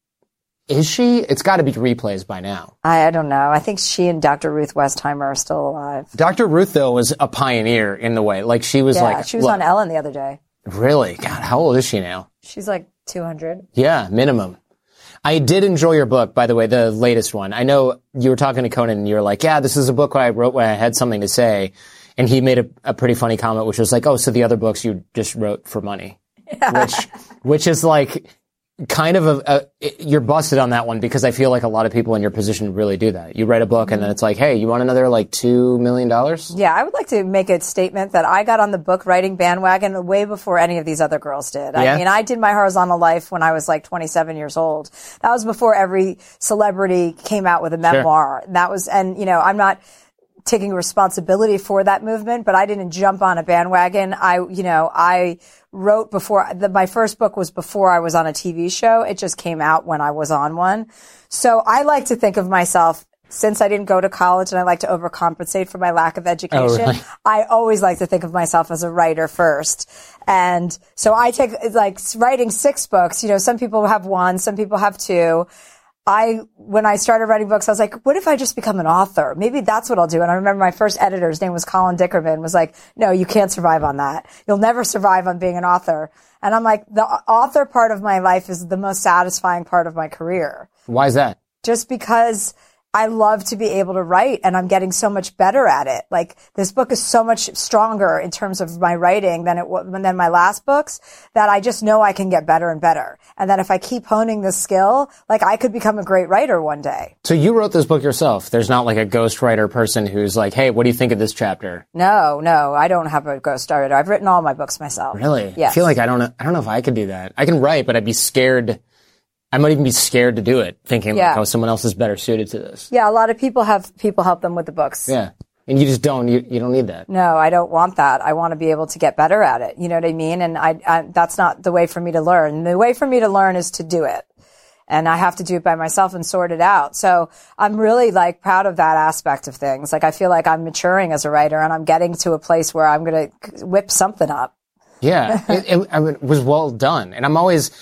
is she? It's got to be replays by now. I, I don't know. I think she and Doctor Ruth Westheimer are still alive. Doctor Ruth, though, was a pioneer in the way. Like, she was yeah, like. she was look, on Ellen the other day. Really? God, how old is she now? She's like two hundred. Yeah, minimum. I did enjoy your book, by the way, the latest one. I know you were talking to Conan and you were like, yeah, this is a book I wrote when I had something to say. And he made a, a pretty funny comment, which was like, oh, so the other books you just wrote for money. Yeah. Which, which is like kind of a, a, you're busted on that one because I feel like a lot of people in your position really do that. You write a book mm-hmm. and then it's like, hey, you want another like two million dollars? Yeah, I would like to make a statement that I got on the book writing bandwagon way before any of these other girls did. Yeah? I mean, I did my horizontal life when I was like twenty-seven years old. That was before every celebrity came out with a memoir. Sure. That was, and you know, I'm not taking responsibility for that movement, but I didn't jump on a bandwagon. I, you know, I wrote before, the, my first book was before I was on a T V show. It just came out when I was on one. So I like to think of myself, since I didn't go to college and I like to overcompensate for my lack of education, oh, really? I always like to think of myself as a writer first. And so I take, like, writing six books, you know, some people have one, some people have two. I, when I started writing books, I was like, what if I just become an author? Maybe that's what I'll do. And I remember my first editor, his name was Colin Dickerman, was like, no, you can't survive on that. You'll never survive on being an author. And I'm like, the author part of my life is the most satisfying part of my career. Why is that? Just because I love to be able to write and I'm getting so much better at it. Like, this book is so much stronger in terms of my writing than it was, than my last books, that I just know I can get better and better. And that if I keep honing this skill, like, I could become a great writer one day. So you wrote this book yourself. There's not like a ghostwriter person who's like, hey, what do you think of this chapter? No, no, I don't have a ghostwriter. I've written all my books myself. Really? Yes. I feel like I don't know, I don't know if I could do that. I can write, but I'd be scared. I might even be scared to do it, thinking yeah. like, oh, someone else is better suited to this. Yeah, a lot of people have people help them with the books. Yeah. And you just don't, you, you don't need that. No, I don't want that. I want to be able to get better at it. You know what I mean? And I, I, that's not the way for me to learn. The way for me to learn is to do it. And I have to do it by myself and sort it out. So I'm really like proud of that aspect of things. Like, I feel like I'm maturing as a writer and I'm getting to a place where I'm going to whip something up. Yeah. it, it, I mean, it was well done. And I'm always,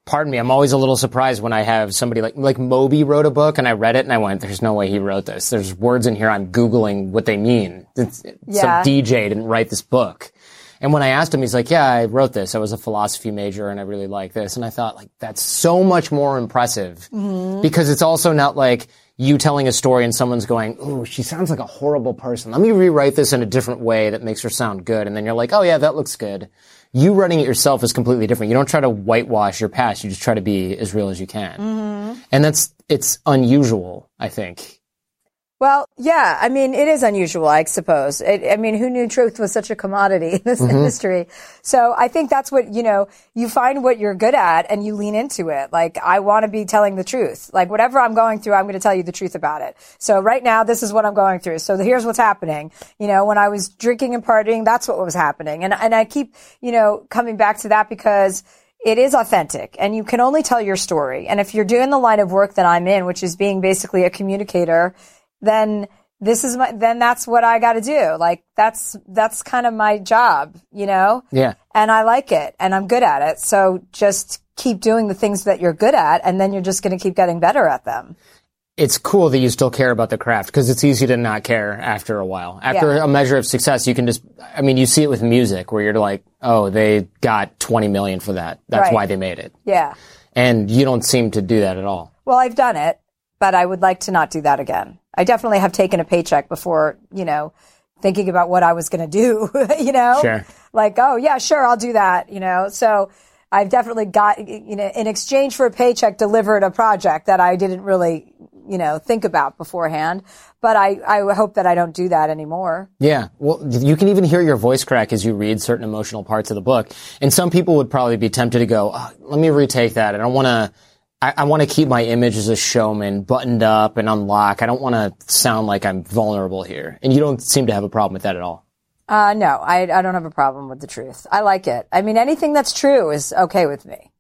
pardon me, I'm always a little surprised when I have somebody like, like Moby wrote a book and I read it and I went, there's no way he wrote this. There's words in here I'm Googling what they mean. It's, yeah. Some D J didn't write this book. And when I asked him, he's like, yeah, I wrote this. I was a philosophy major and I really like this. And I thought, like, that's so much more impressive mm-hmm. because it's also not like you telling a story and someone's going, ooh, she sounds like a horrible person. Let me rewrite this in a different way that makes her sound good. And then you're like, oh yeah, that looks good. You writing it yourself is completely different. You don't try to whitewash your past. You just try to be as real as you can. Mm-hmm. And that's, it's unusual, I think. Well, yeah, I mean, it is unusual, I suppose. It, I mean, who knew truth was such a commodity in this mm-hmm. industry? So I think that's what, you know, you find what you're good at and you lean into it. Like, I want to be telling the truth. Like, whatever I'm going through, I'm going to tell you the truth about it. So right now, this is what I'm going through. So here's what's happening. You know, when I was drinking and partying, that's what was happening. And, and I keep, you know, coming back to that because it is authentic and you can only tell your story. And if you're doing the line of work that I'm in, which is being basically a communicator, then this is my, then that's what I got to do. Like, that's, that's kind of my job, you know? Yeah. And I like it and I'm good at it. So just keep doing the things that you're good at and then you're just going to keep getting better at them. It's cool that you still care about the craft because it's easy to not care after a while. After yeah. a measure of success, you can just, I mean, you see it with music where you're like, oh, they got twenty million for that. That's right. why they made it. Yeah. And you don't seem to do that at all. Well, I've done it, but I would like to not do that again. I definitely have taken a paycheck before, you know, thinking about what I was going to do, you know, sure. Like, oh yeah, sure. I'll do that, you know, so I've definitely got, you know, in exchange for a paycheck delivered a project that I didn't really, you know, think about beforehand. But I, I hope that I don't do that anymore. Yeah. Well, you can even hear your voice crack as you read certain emotional parts of the book. And some people would probably be tempted to go, oh, let me retake that. I don't want to, I, I want to keep my image as a showman buttoned up and unlock. I don't want to sound like I'm vulnerable here. And you don't seem to have a problem with that at all. Uh, no, I, I don't have a problem with the truth. I like it. I mean, anything that's true is okay with me.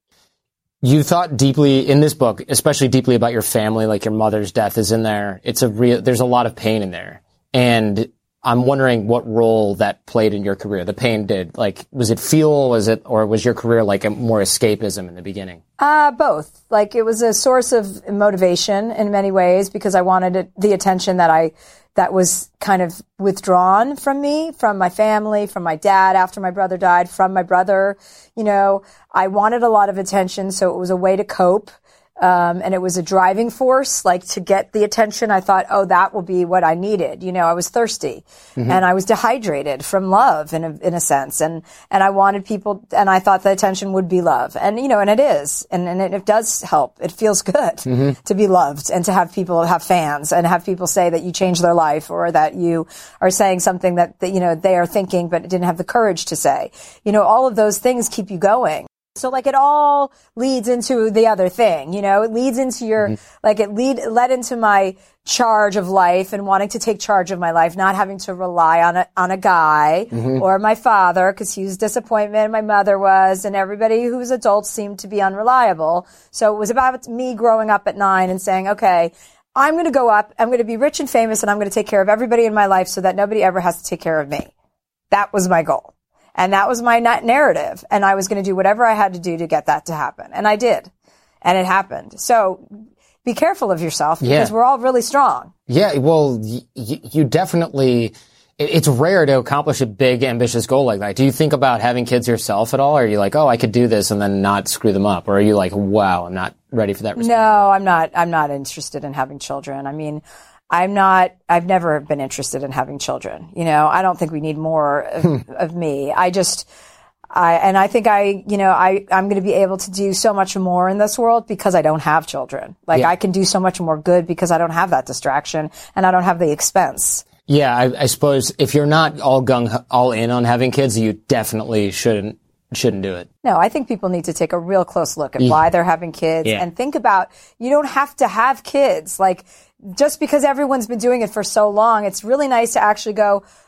You thought deeply in this book, especially deeply about your family, like your mother's death is in there. It's a real, there's a lot of pain in there. And I'm wondering what role that played in your career. The pain did. Like, was it fuel? Was it, or was your career like a more escapism in the beginning? Uh, both. Like, it was a source of motivation in many ways because I wanted it, the attention that I, that was kind of withdrawn from me, from my family, from my dad after my brother died, from my brother. You know, I wanted a lot of attention, so it was a way to cope. Um, and it was a driving force, like to get the attention. I thought, oh, that will be what I needed. You know, I was thirsty mm-hmm. and I was dehydrated from love in a, in a sense. And, and I wanted people, and I thought the attention would be love. And, you know, and it is. And, and it, it does help. It feels good mm-hmm. to be loved and to have people have fans and have people say that you changed their life or that you are saying something that, that, you know, they are thinking but didn't have the courage to say. You know, all of those things keep you going. So like it all leads into the other thing, you know, it leads into your, mm-hmm. like it lead, led into my charge of life and wanting to take charge of my life, not having to rely on a, on a guy mm-hmm. or my father because he was disappointment. My mother was, and everybody who was adults seemed to be unreliable. So it was about me growing up at nine and saying, okay, I'm going to go up, I'm going to be rich and famous and I'm going to take care of everybody in my life so that nobody ever has to take care of me. That was my goal. And that was my narrative. And I was going to do whatever I had to do to get that to happen. And I did. And it happened. So be careful of yourself because yeah. we're all really strong. Yeah. Well, y- y- you definitely, it's rare to accomplish a big, ambitious goal like that. Do you think about having kids yourself at all? Or are you like, oh, I could do this and then not screw them up? Or are you like, wow, I'm not ready for that responsibility? No, I'm not, I'm not interested in having children. I mean, I'm not, I've never been interested in having children. You know, I don't think we need more of, of me. I just, I, and I think I, you know, I, I'm going to be able to do so much more in this world because I don't have children. Like yeah. I can do so much more good because I don't have that distraction and I don't have the expense. Yeah. I, I suppose if you're not all gung, all in on having kids, you definitely shouldn't. Shouldn't do it. No, I think people need to take a real close look at yeah. why they're having kids yeah. and think about, you don't have to have kids. Like, just because everyone's been doing it for so long, it's really nice to actually go,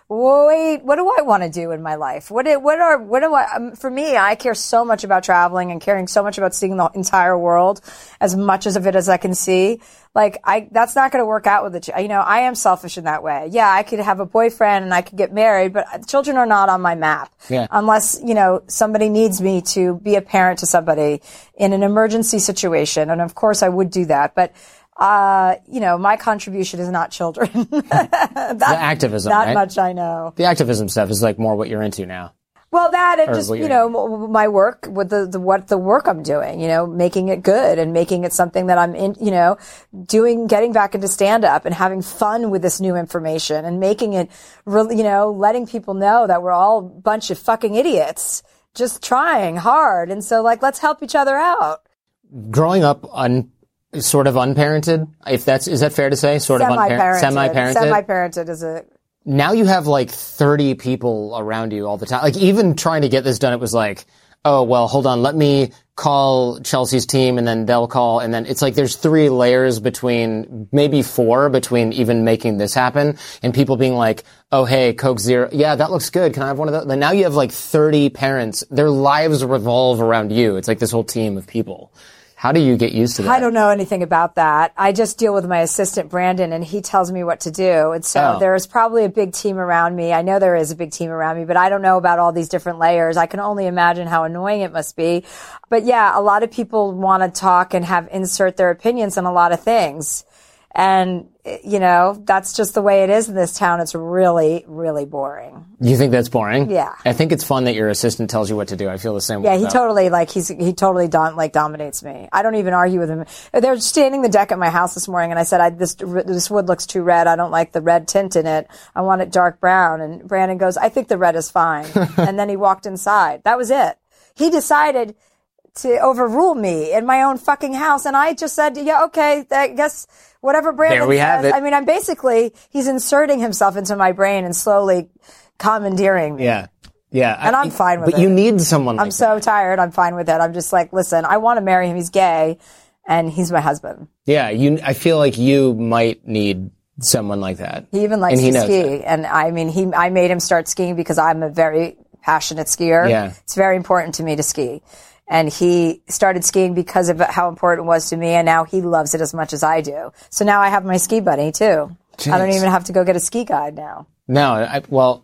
wait, what do I want to do in my life? What do, what are, what do I, um, for me, I care so much about traveling and caring so much about seeing the entire world, as much as of it as I can see. Like, I, that's not going to work out with the, ch- you know, I am selfish in that way. Yeah, I could have a boyfriend and I could get married, but children are not on my map. Yeah. Unless, you know, somebody needs me to be a parent to somebody in an emergency situation. And of course I would do that. But, uh, you know, my contribution is not children. that, the activism, Not right? much I know. The activism stuff is like more what you're into now. Well, that and Or just, what you you're know, m- my work with the, the, what the work I'm doing, you know, making it good and making it something that I'm in, you know, doing, getting back into stand up and having fun with this new information and making it really, you know, letting people know that we're all a bunch of fucking idiots just trying hard. And so like, let's help each other out. Growing up un, sort of unparented, if that's, is that fair to say? Sort of unparented? Semi-parented. Semi-parented. Semi-parented is a, Now you have like thirty people around you all the time. Like even trying to get this done, it was like, oh, well, hold on. Let me call Chelsea's team and then they'll call. And then it's like there's three layers between, maybe four between even making this happen and people being like, oh, hey, Coke Zero. Yeah, that looks good. Can I have one of those? And now you have like thirty parents. Their lives revolve around you. It's like this whole team of people. How do you get used to that? I don't know anything about that. I just deal with my assistant, Brandon, and he tells me what to do. And so Oh. there's probably a big team around me. I know there is a big team around me, but I don't know about all these different layers. I can only imagine how annoying it must be. But yeah, a lot of people want to talk and have insert their opinions on a lot of things. And, you know, that's just the way it is in this town. It's really, really boring. You think that's boring? Yeah. I think it's fun that your assistant tells you what to do. I feel the same way. Yeah, he though. totally, like, he's, he totally don, like, dominates me. I don't even argue with him. They're standing the deck at my house this morning, and I said, I, this, this wood looks too red. I don't like the red tint in it. I want it dark brown. And Brandon goes, I think the red is fine. And then he walked inside. That was it. He decided to overrule me in my own fucking house. And I just said, yeah, okay, I guess whatever Brandon There we says. have it. I mean, I'm basically, he's inserting himself into my brain and slowly commandeering me. Yeah. Yeah. And I'm fine with but it. But you need someone like I'm so that. tired. I'm fine with it. I'm just like, listen, I want to marry him. He's gay and he's my husband. Yeah. You, I feel like you might need someone like that. He even likes And he to knows ski. that. And I mean, he, I made him start skiing because I'm a very passionate skier. Yeah. It's very important to me to ski. And he started skiing because of how important it was to me. And now he loves it as much as I do. So now I have my ski buddy too. Jeez. I don't even have to go get a ski guide now. No, I, well,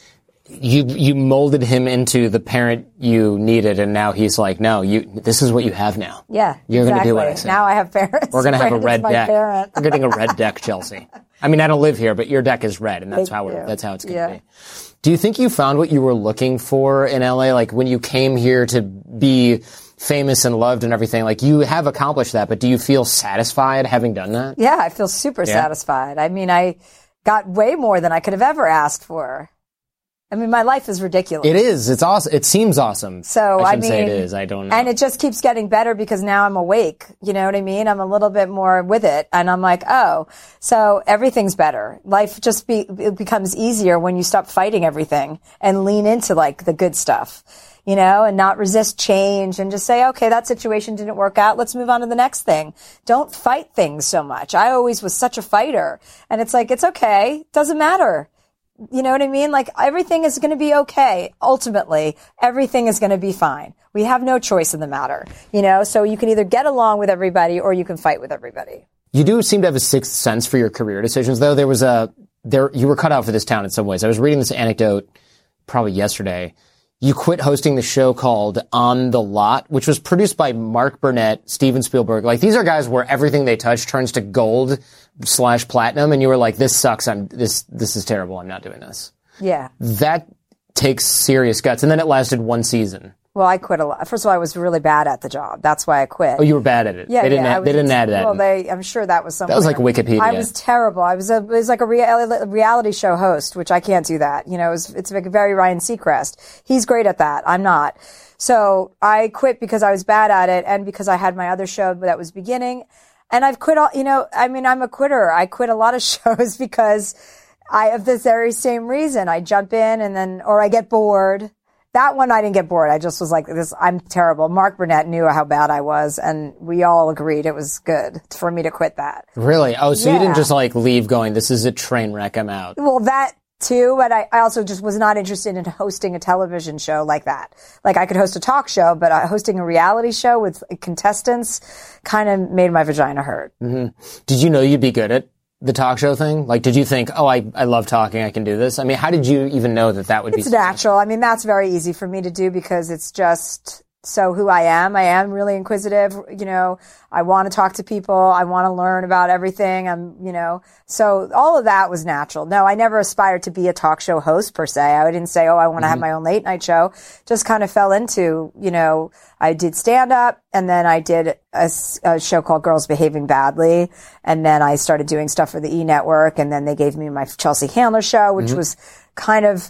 you, you molded him into the parent you needed. And now he's like, no, you, this is what you have now. Yeah. You're exactly. going to do what I say. Now I have parents. We're going to have a Brandon's red my deck. parent. We're getting a red deck, Chelsea. I mean, I don't live here, but your deck is red, and that's Thank how we're, you. that's how it's going to Yeah. be. Do you think you found what you were looking for in L A? Like when you came here to be famous and loved and everything, like you have accomplished that, but do you feel satisfied having done that? Yeah, I feel super Yeah. satisfied. I mean, I got way more than I could have ever asked for. I mean, my life is ridiculous. It is. It's awesome. It seems awesome. So, I I shouldn't mean, say it is. I don't know. And it just keeps getting better because now I'm awake. You know what I mean? I'm a little bit more with it. And I'm like, oh, so everything's better. Life just be, it becomes easier when you stop fighting everything and lean into like the good stuff, you know, and not resist change and just say, okay, that situation didn't work out. Let's move on to the next thing. Don't fight things so much. I always was such a fighter. And it's like, it's okay. Doesn't matter. You know what I mean? Like everything is going to be okay. Ultimately, everything is going to be fine. We have no choice in the matter, you know? So you can either get along with everybody or you can fight with everybody. You do seem to have a sixth sense for your career decisions, though. There was a, there, you were cut out for this town in some ways. I was reading this anecdote probably yesterday. You quit hosting the show called On the Lot, which was produced by Mark Burnett, Steven Spielberg. Like, these are guys where everything they touch turns to gold slash platinum, and you were like, this sucks, I'm, this, this is terrible, I'm not doing this. Yeah. That takes serious guts, and then it lasted one season. Well, I quit a lot. First of all, I was really bad at the job. That's why I quit. Oh, you were bad at it. Yeah, they didn't yeah, add, I was- they didn't add that. Well, they, I'm sure that was something. That was like Wikipedia. I was terrible. I was a, it was like a rea- reality show host, which I can't do that. You know, it was, it's like very Ryan Seacrest. He's great at that. I'm not. So I quit because I was bad at it and because I had my other show that was beginning. And I've quit all, you know, I mean, I'm a quitter. I quit a lot of shows because I have this very same reason. I jump in and then, or I get bored. That one, I didn't get bored. I just was like, this, I'm terrible. Mark Burnett knew how bad I was, and we all agreed it was good for me to quit that. Really? Oh, so you Yeah. didn't just like leave going, this is a train wreck, I'm out. Well, that, too, but I, I also just was not interested in hosting a television show like that. Like I could host a talk show, but uh, hosting a reality show with contestants kind of made my vagina hurt. Mm-hmm. Did you know you'd be good at the talk show thing? Like, did you think, oh, I, I love talking, I can do this? I mean, how did you even know that that would it's be? It's natural. I mean, that's very easy for me to do because it's just so who I am. I am really inquisitive. You know, I want to talk to people. I want to learn about everything. I'm, you know, so all of that was natural. No, I never aspired to be a talk show host per se. I didn't say, oh, I want to mm-hmm. have my own late night show. Just kind of fell into, you know, I did stand up and then I did a, a show called Girls Behaving Badly. And then I started doing stuff for the E! Network. And then they gave me my Chelsea Handler show, which mm-hmm. was kind of,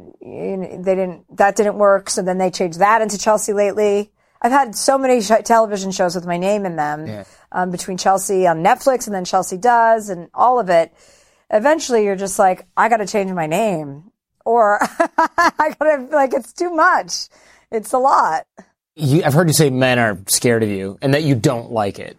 they didn't, that didn't work. So then they changed that into Chelsea Lately. I've had so many sh- television shows with my name in them, yeah. um, between Chelsea on Netflix and then Chelsea Does and all of it. Eventually you're just like, I got to change my name or I got to, like, it's too much. It's a lot. You, I've heard you say men are scared of you and that you don't like it.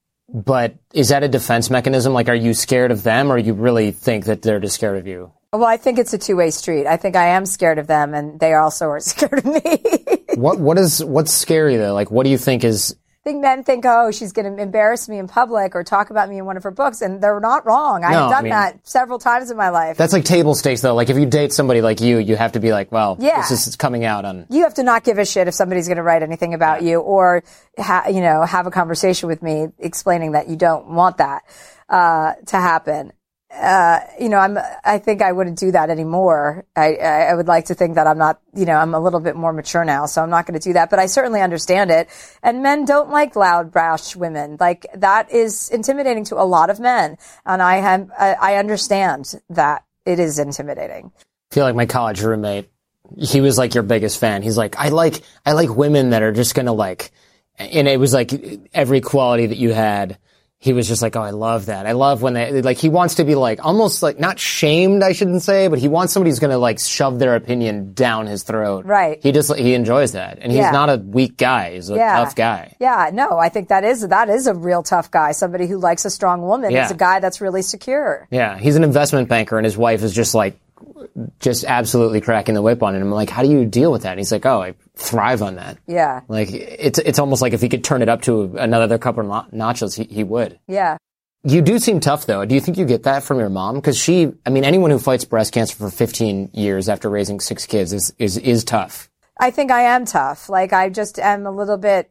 But is that a defense mechanism? Like, are you scared of them or you really think that they're just scared of you? Well, I think it's a two-way street. I think I am scared of them, and they also are scared of me. what what is what's scary though? Like, what do you think is? I think men think, oh, she's going to embarrass me in public or talk about me in one of her books, and they're not wrong. I've no, done I mean, that several times in my life. That's like table stakes, though. Like, if you date somebody like you, you have to be like, well, yeah. this is coming out on. You have to not give a shit if somebody's going to write anything about yeah. you, or ha- you know, have a conversation with me explaining that you don't want that uh to happen. Uh, you know, I'm, I think I wouldn't do that anymore. I, I would like to think that I'm not, you know, I'm a little bit more mature now, so I'm not going to do that, but I certainly understand it. And men don't like loud, brash women. Like, that is intimidating to a lot of men. And I have, I, I understand that it is intimidating. I feel like my college roommate, he was like your biggest fan. He's like, I like, I like women that are just going to like, and it was like every quality that you had. He was just like, oh, I love that. I love when they, like, he wants to be like, almost like, not shamed, I shouldn't say, but he wants somebody who's going to like shove their opinion down his throat. Right. He just, he enjoys that. And he's yeah. not a weak guy. He's a yeah. tough guy. Yeah, no, I think that is, that is a real tough guy. Somebody who likes a strong woman. Yeah. Is a guy that's really secure. Yeah. He's an investment banker and his wife is just like, just absolutely cracking the whip on it. And I'm like, how do you deal with that? And he's like, oh, I thrive on that. Yeah. Like, it's it's almost like if he could turn it up to another couple of notches, he, he would. Yeah. You do seem tough, though. Do you think you get that from your mom? Because she, I mean, anyone who fights breast cancer for fifteen years after raising six kids is, is, is tough. I think I am tough. Like, I just am a little bit,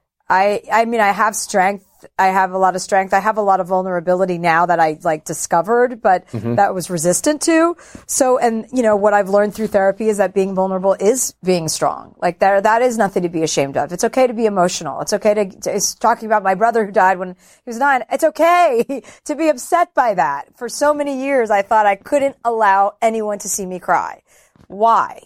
I, I mean, I have strength. I have a lot of strength. I have a lot of vulnerability now that I like discovered, but mm-hmm. that was resistant to. So, and you know, what I've learned through therapy is that being vulnerable is being strong. Like there, that is nothing to be ashamed of. It's okay to be emotional. It's okay to, to it's talking about my brother who died when he was nine. It's okay to be upset by that. For so many years, I thought I couldn't allow anyone to see me cry. Why?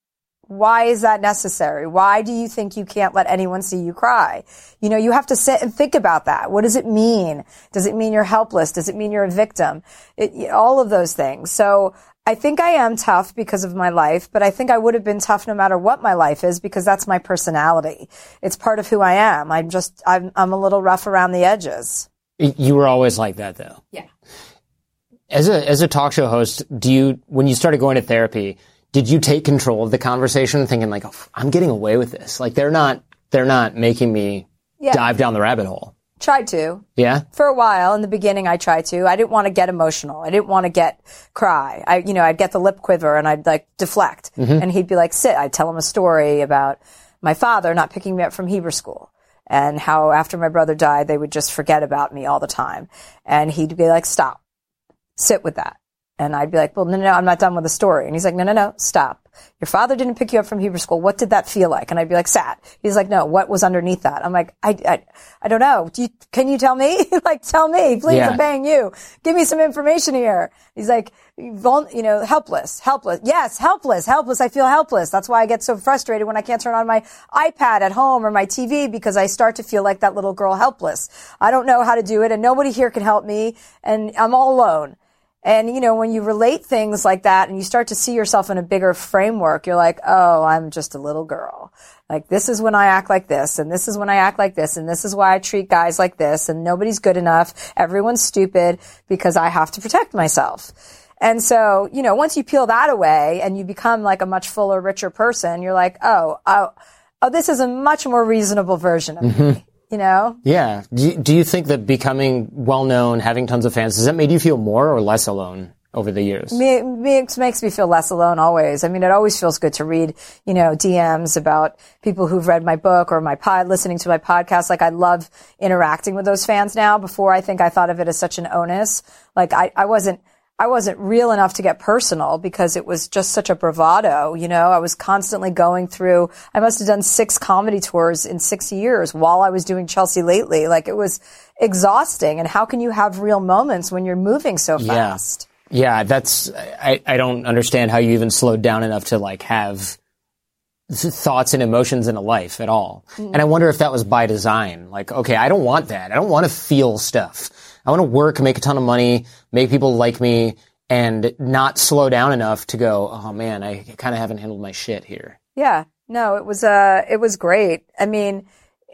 Why is that necessary? Why do you think you can't let anyone see you cry? You know, you have to sit and think about that. What does it mean? Does it mean you're helpless? Does it mean you're a victim? It, all of those things. So I think I am tough because of my life, but I think I would have been tough no matter what my life is because that's my personality. It's part of who I am. I'm just, I'm, I'm a little rough around the edges. You were always like that, though. Yeah. As a, as a talk show host, do you, when you started going to therapy, did you take control of the conversation thinking like, oh, I'm getting away with this? Like they're not, they're not making me yeah. dive down the rabbit hole. Tried to. Yeah? For a while. In the beginning, I tried to. I didn't want to get emotional. I didn't want to get cry. I, you know, I'd get the lip quiver and I'd like deflect. Mm-hmm. And he'd be like, sit. I'd tell him a story about my father not picking me up from Hebrew school and how after my brother died, they would just forget about me all the time. And he'd be like, stop. Sit with that. And I'd be like, well, no, no, no, I'm not done with the story. And he's like, no, no, no, stop. Your father didn't pick you up from Hebrew school. What did that feel like? And I'd be like, sad. He's like, no, what was underneath that? I'm like, I, I, I don't know. Do you, can you tell me? Like, tell me, please. Yeah. I'm paying you. Give me some information here. He's like, vul- you know, helpless, helpless. Yes, helpless, helpless. I feel helpless. That's why I get so frustrated when I can't turn on my iPad at home or my T V because I start to feel like that little girl helpless. I don't know how to do it and nobody here can help me and I'm all alone. And, you know, when you relate things like that and you start to see yourself in a bigger framework, you're like, oh, I'm just a little girl. Like, this is when I act like this, and this is when I act like this, and this is why I treat guys like this, and nobody's good enough. Everyone's stupid because I have to protect myself. And so, you know, once you peel that away and you become like a much fuller, richer person, you're like, oh, oh, oh, this is a much more reasonable version of mm-hmm. me, you know? Yeah. Do you, do you think that becoming well-known, having tons of fans, has that made you feel more or less alone over the years? Me, me, it makes me feel less alone always. I mean, it always feels good to read, you know, D Ms about people who've read my book or my pod, listening to my podcast. Like, I love interacting with those fans now. Before, I think I thought of it as such an onus. Like, I, I wasn't, I wasn't real enough to get personal because it was just such a bravado, you know. I was constantly going through, I must have done six comedy tours in six years while I was doing Chelsea Lately. Like, it was exhausting. And how can you have real moments when you're moving so fast? Yeah, yeah that's, I, I don't understand how you even slowed down enough to like have thoughts and emotions in a life at all. Mm-hmm. And I wonder if that was by design. Like, okay, I don't want that. I don't want to feel stuff. I want to work, make a ton of money, make people like me, and not slow down enough to go, oh man, I kind of haven't handled my shit here. Yeah. No, it was, uh, it was great. I mean,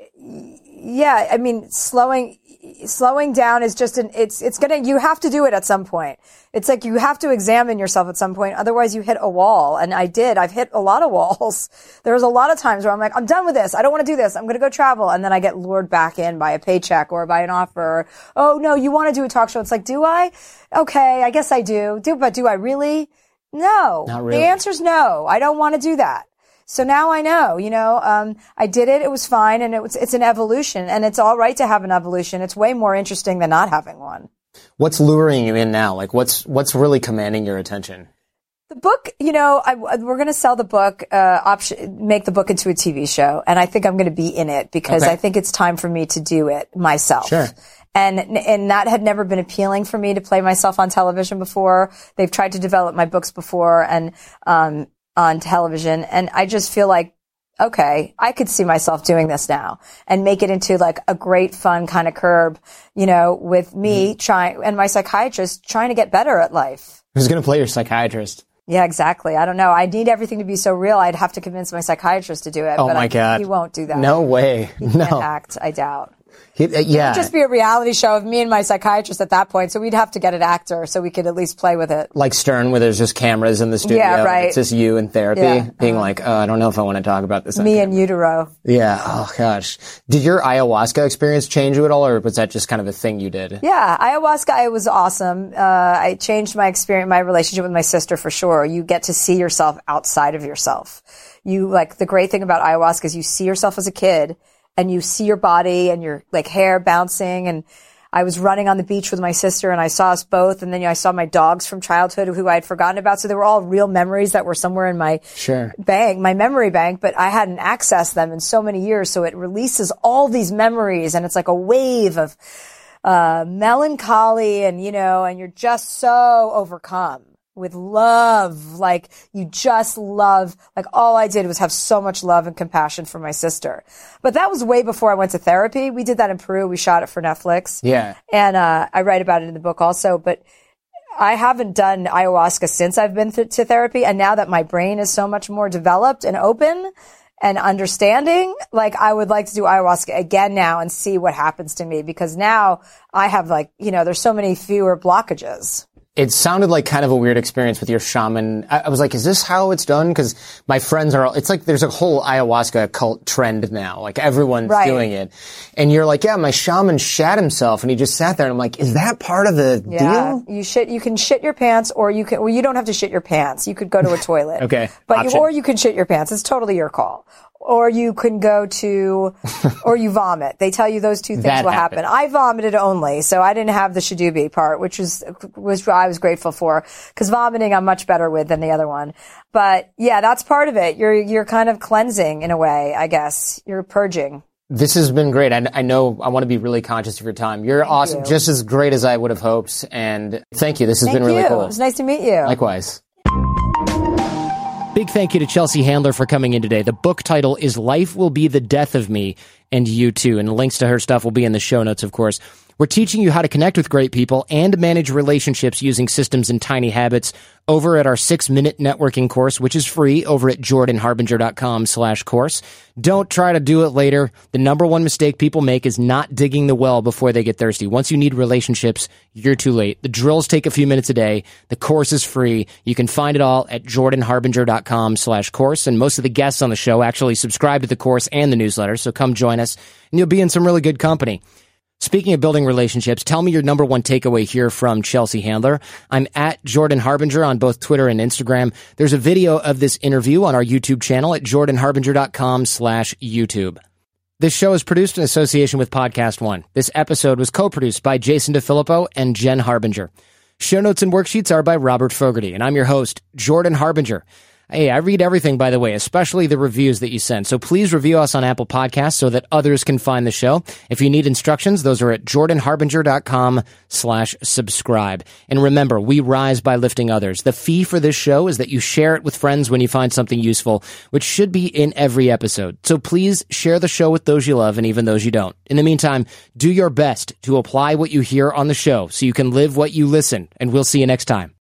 yeah, I mean, slowing, slowing down is just an, it's, it's gonna, you have to do it at some point. It's like you have to examine yourself at some point. Otherwise you hit a wall. And I did. I've hit a lot of walls. There was a lot of times where I'm like, I'm done with this. I don't want to do this. I'm going to go travel. And then I get lured back in by a paycheck or by an offer. Or, oh no, you want to do a talk show. It's like, do I? Okay. I guess I do. Do, but do I really? No. Not really. The answer's no. I don't want to do that. So now I know, you know, um, I did it. It was fine. And it was, it's an evolution, and it's all right to have an evolution. It's way more interesting than not having one. What's luring you in now? Like, what's what's really commanding your attention? The book, you know, I, we're going to sell the book, uh, option, make the book into a T V show, and I think I'm going to be in it because okay. I think it's time for me to do it myself. Sure. And and that had never been appealing for me to play myself on television before. They've tried to develop my books before and um on television, and I just feel like, okay, I could see myself doing this now and make it into like a great fun kind of Curb, you know, with me mm-hmm. trying and my psychiatrist trying to get better at life. Who's going to play your psychiatrist? Yeah, exactly. I don't know. I need everything to be so real. I'd have to convince my psychiatrist to do it. Oh but my I, God. He won't do that. No way. He no. can't act, I doubt. He, uh, yeah. It would just be a reality show of me and my psychiatrist at that point. So we'd have to get an actor so we could at least play with it. Like Stern, where there's just cameras in the studio. Yeah, right. It's just you in therapy yeah. being uh-huh. like, oh, I don't know if I want to talk about this. Me and utero. Yeah. Oh gosh. Did your ayahuasca experience change you at all, or was that just kind of a thing you did? Yeah. Ayahuasca, it was awesome. Uh, I changed my experience, my relationship with my sister for sure. You get to see yourself outside of yourself. You like the great thing about ayahuasca is you see yourself as a kid. And you see your body and your like hair bouncing. And I was running on the beach with my sister and I saw us both. And then you know, I saw my dogs from childhood who I had forgotten about. So they were all real memories that were somewhere in my sure. bank, my memory bank, but I hadn't accessed them in so many years. So it releases all these memories and it's like a wave of, uh, melancholy and, you know, and you're just so overcome with love. Like you just love, like all I did was have so much love and compassion for my sister. But that was way before I went to therapy. We did that in Peru. We shot it for Netflix. Yeah. And, uh, I write about it in the book also, but I haven't done ayahuasca since I've been th- to therapy. And now that my brain is so much more developed and open and understanding, like I would like to do ayahuasca again now and see what happens to me because now I have like, you know, there's so many fewer blockages. It sounded like kind of a weird experience with your shaman. I, I was like, is this how it's done? Because my friends are all, it's like there's a whole ayahuasca cult trend now. Like everyone's right. doing it. And you're like, yeah, my shaman shat himself and he just sat there. And I'm like, is that part of the yeah. deal? You shit, you can shit your pants or you can, well, you don't have to shit your pants. You could go to a toilet. Okay. But you, or you can shit your pants. It's totally your call. Or you can go to, or you vomit. They tell you those two things That will happen. happened. I vomited only, so I didn't have the shadoobie part, which was, was, I was grateful for. Cause vomiting I'm much better with than the other one. But yeah, that's part of it. You're, you're kind of cleansing in a way, I guess. You're purging. This has been great. I, I know I want to be really conscious of your time. You're thank awesome. You. Just as great as I would have hoped. And thank you. This has thank been really you. cool. It was nice to meet you. Likewise. Big thank you to Chelsea Handler for coming in today. The book title is Life Will Be the Death of Me and You Too. And links to her stuff will be in the show notes, of course. We're teaching you how to connect with great people and manage relationships using systems and tiny habits over at our six-minute networking course, which is free over at jordanharbinger.com slash course. Don't try to do it later. The number one mistake people make is not digging the well before they get thirsty. Once you need relationships, you're too late. The drills take a few minutes a day. The course is free. You can find it all at jordanharbinger.com slash course. And most of the guests on the show actually subscribe to the course and the newsletter, so come join us, and you'll be in some really good company. Speaking of building relationships, tell me your number one takeaway here from Chelsea Handler. I'm at Jordan Harbinger on both Twitter and Instagram. There's a video of this interview on our YouTube channel at jordanharbinger.com slash YouTube. This show is produced in association with Podcast One. This episode was co-produced by Jason DeFilippo and Jen Harbinger. Show notes and worksheets are by Robert Fogarty, and I'm your host, Jordan Harbinger. Hey, I read everything, by the way, especially the reviews that you send. So please review us on Apple Podcasts so that others can find the show. If you need instructions, those are at jordanharbinger.com slash subscribe. And remember, we rise by lifting others. The fee for this show is that you share it with friends when you find something useful, which should be in every episode. So please share the show with those you love and even those you don't. In the meantime, do your best to apply what you hear on the show so you can live what you listen. And we'll see you next time.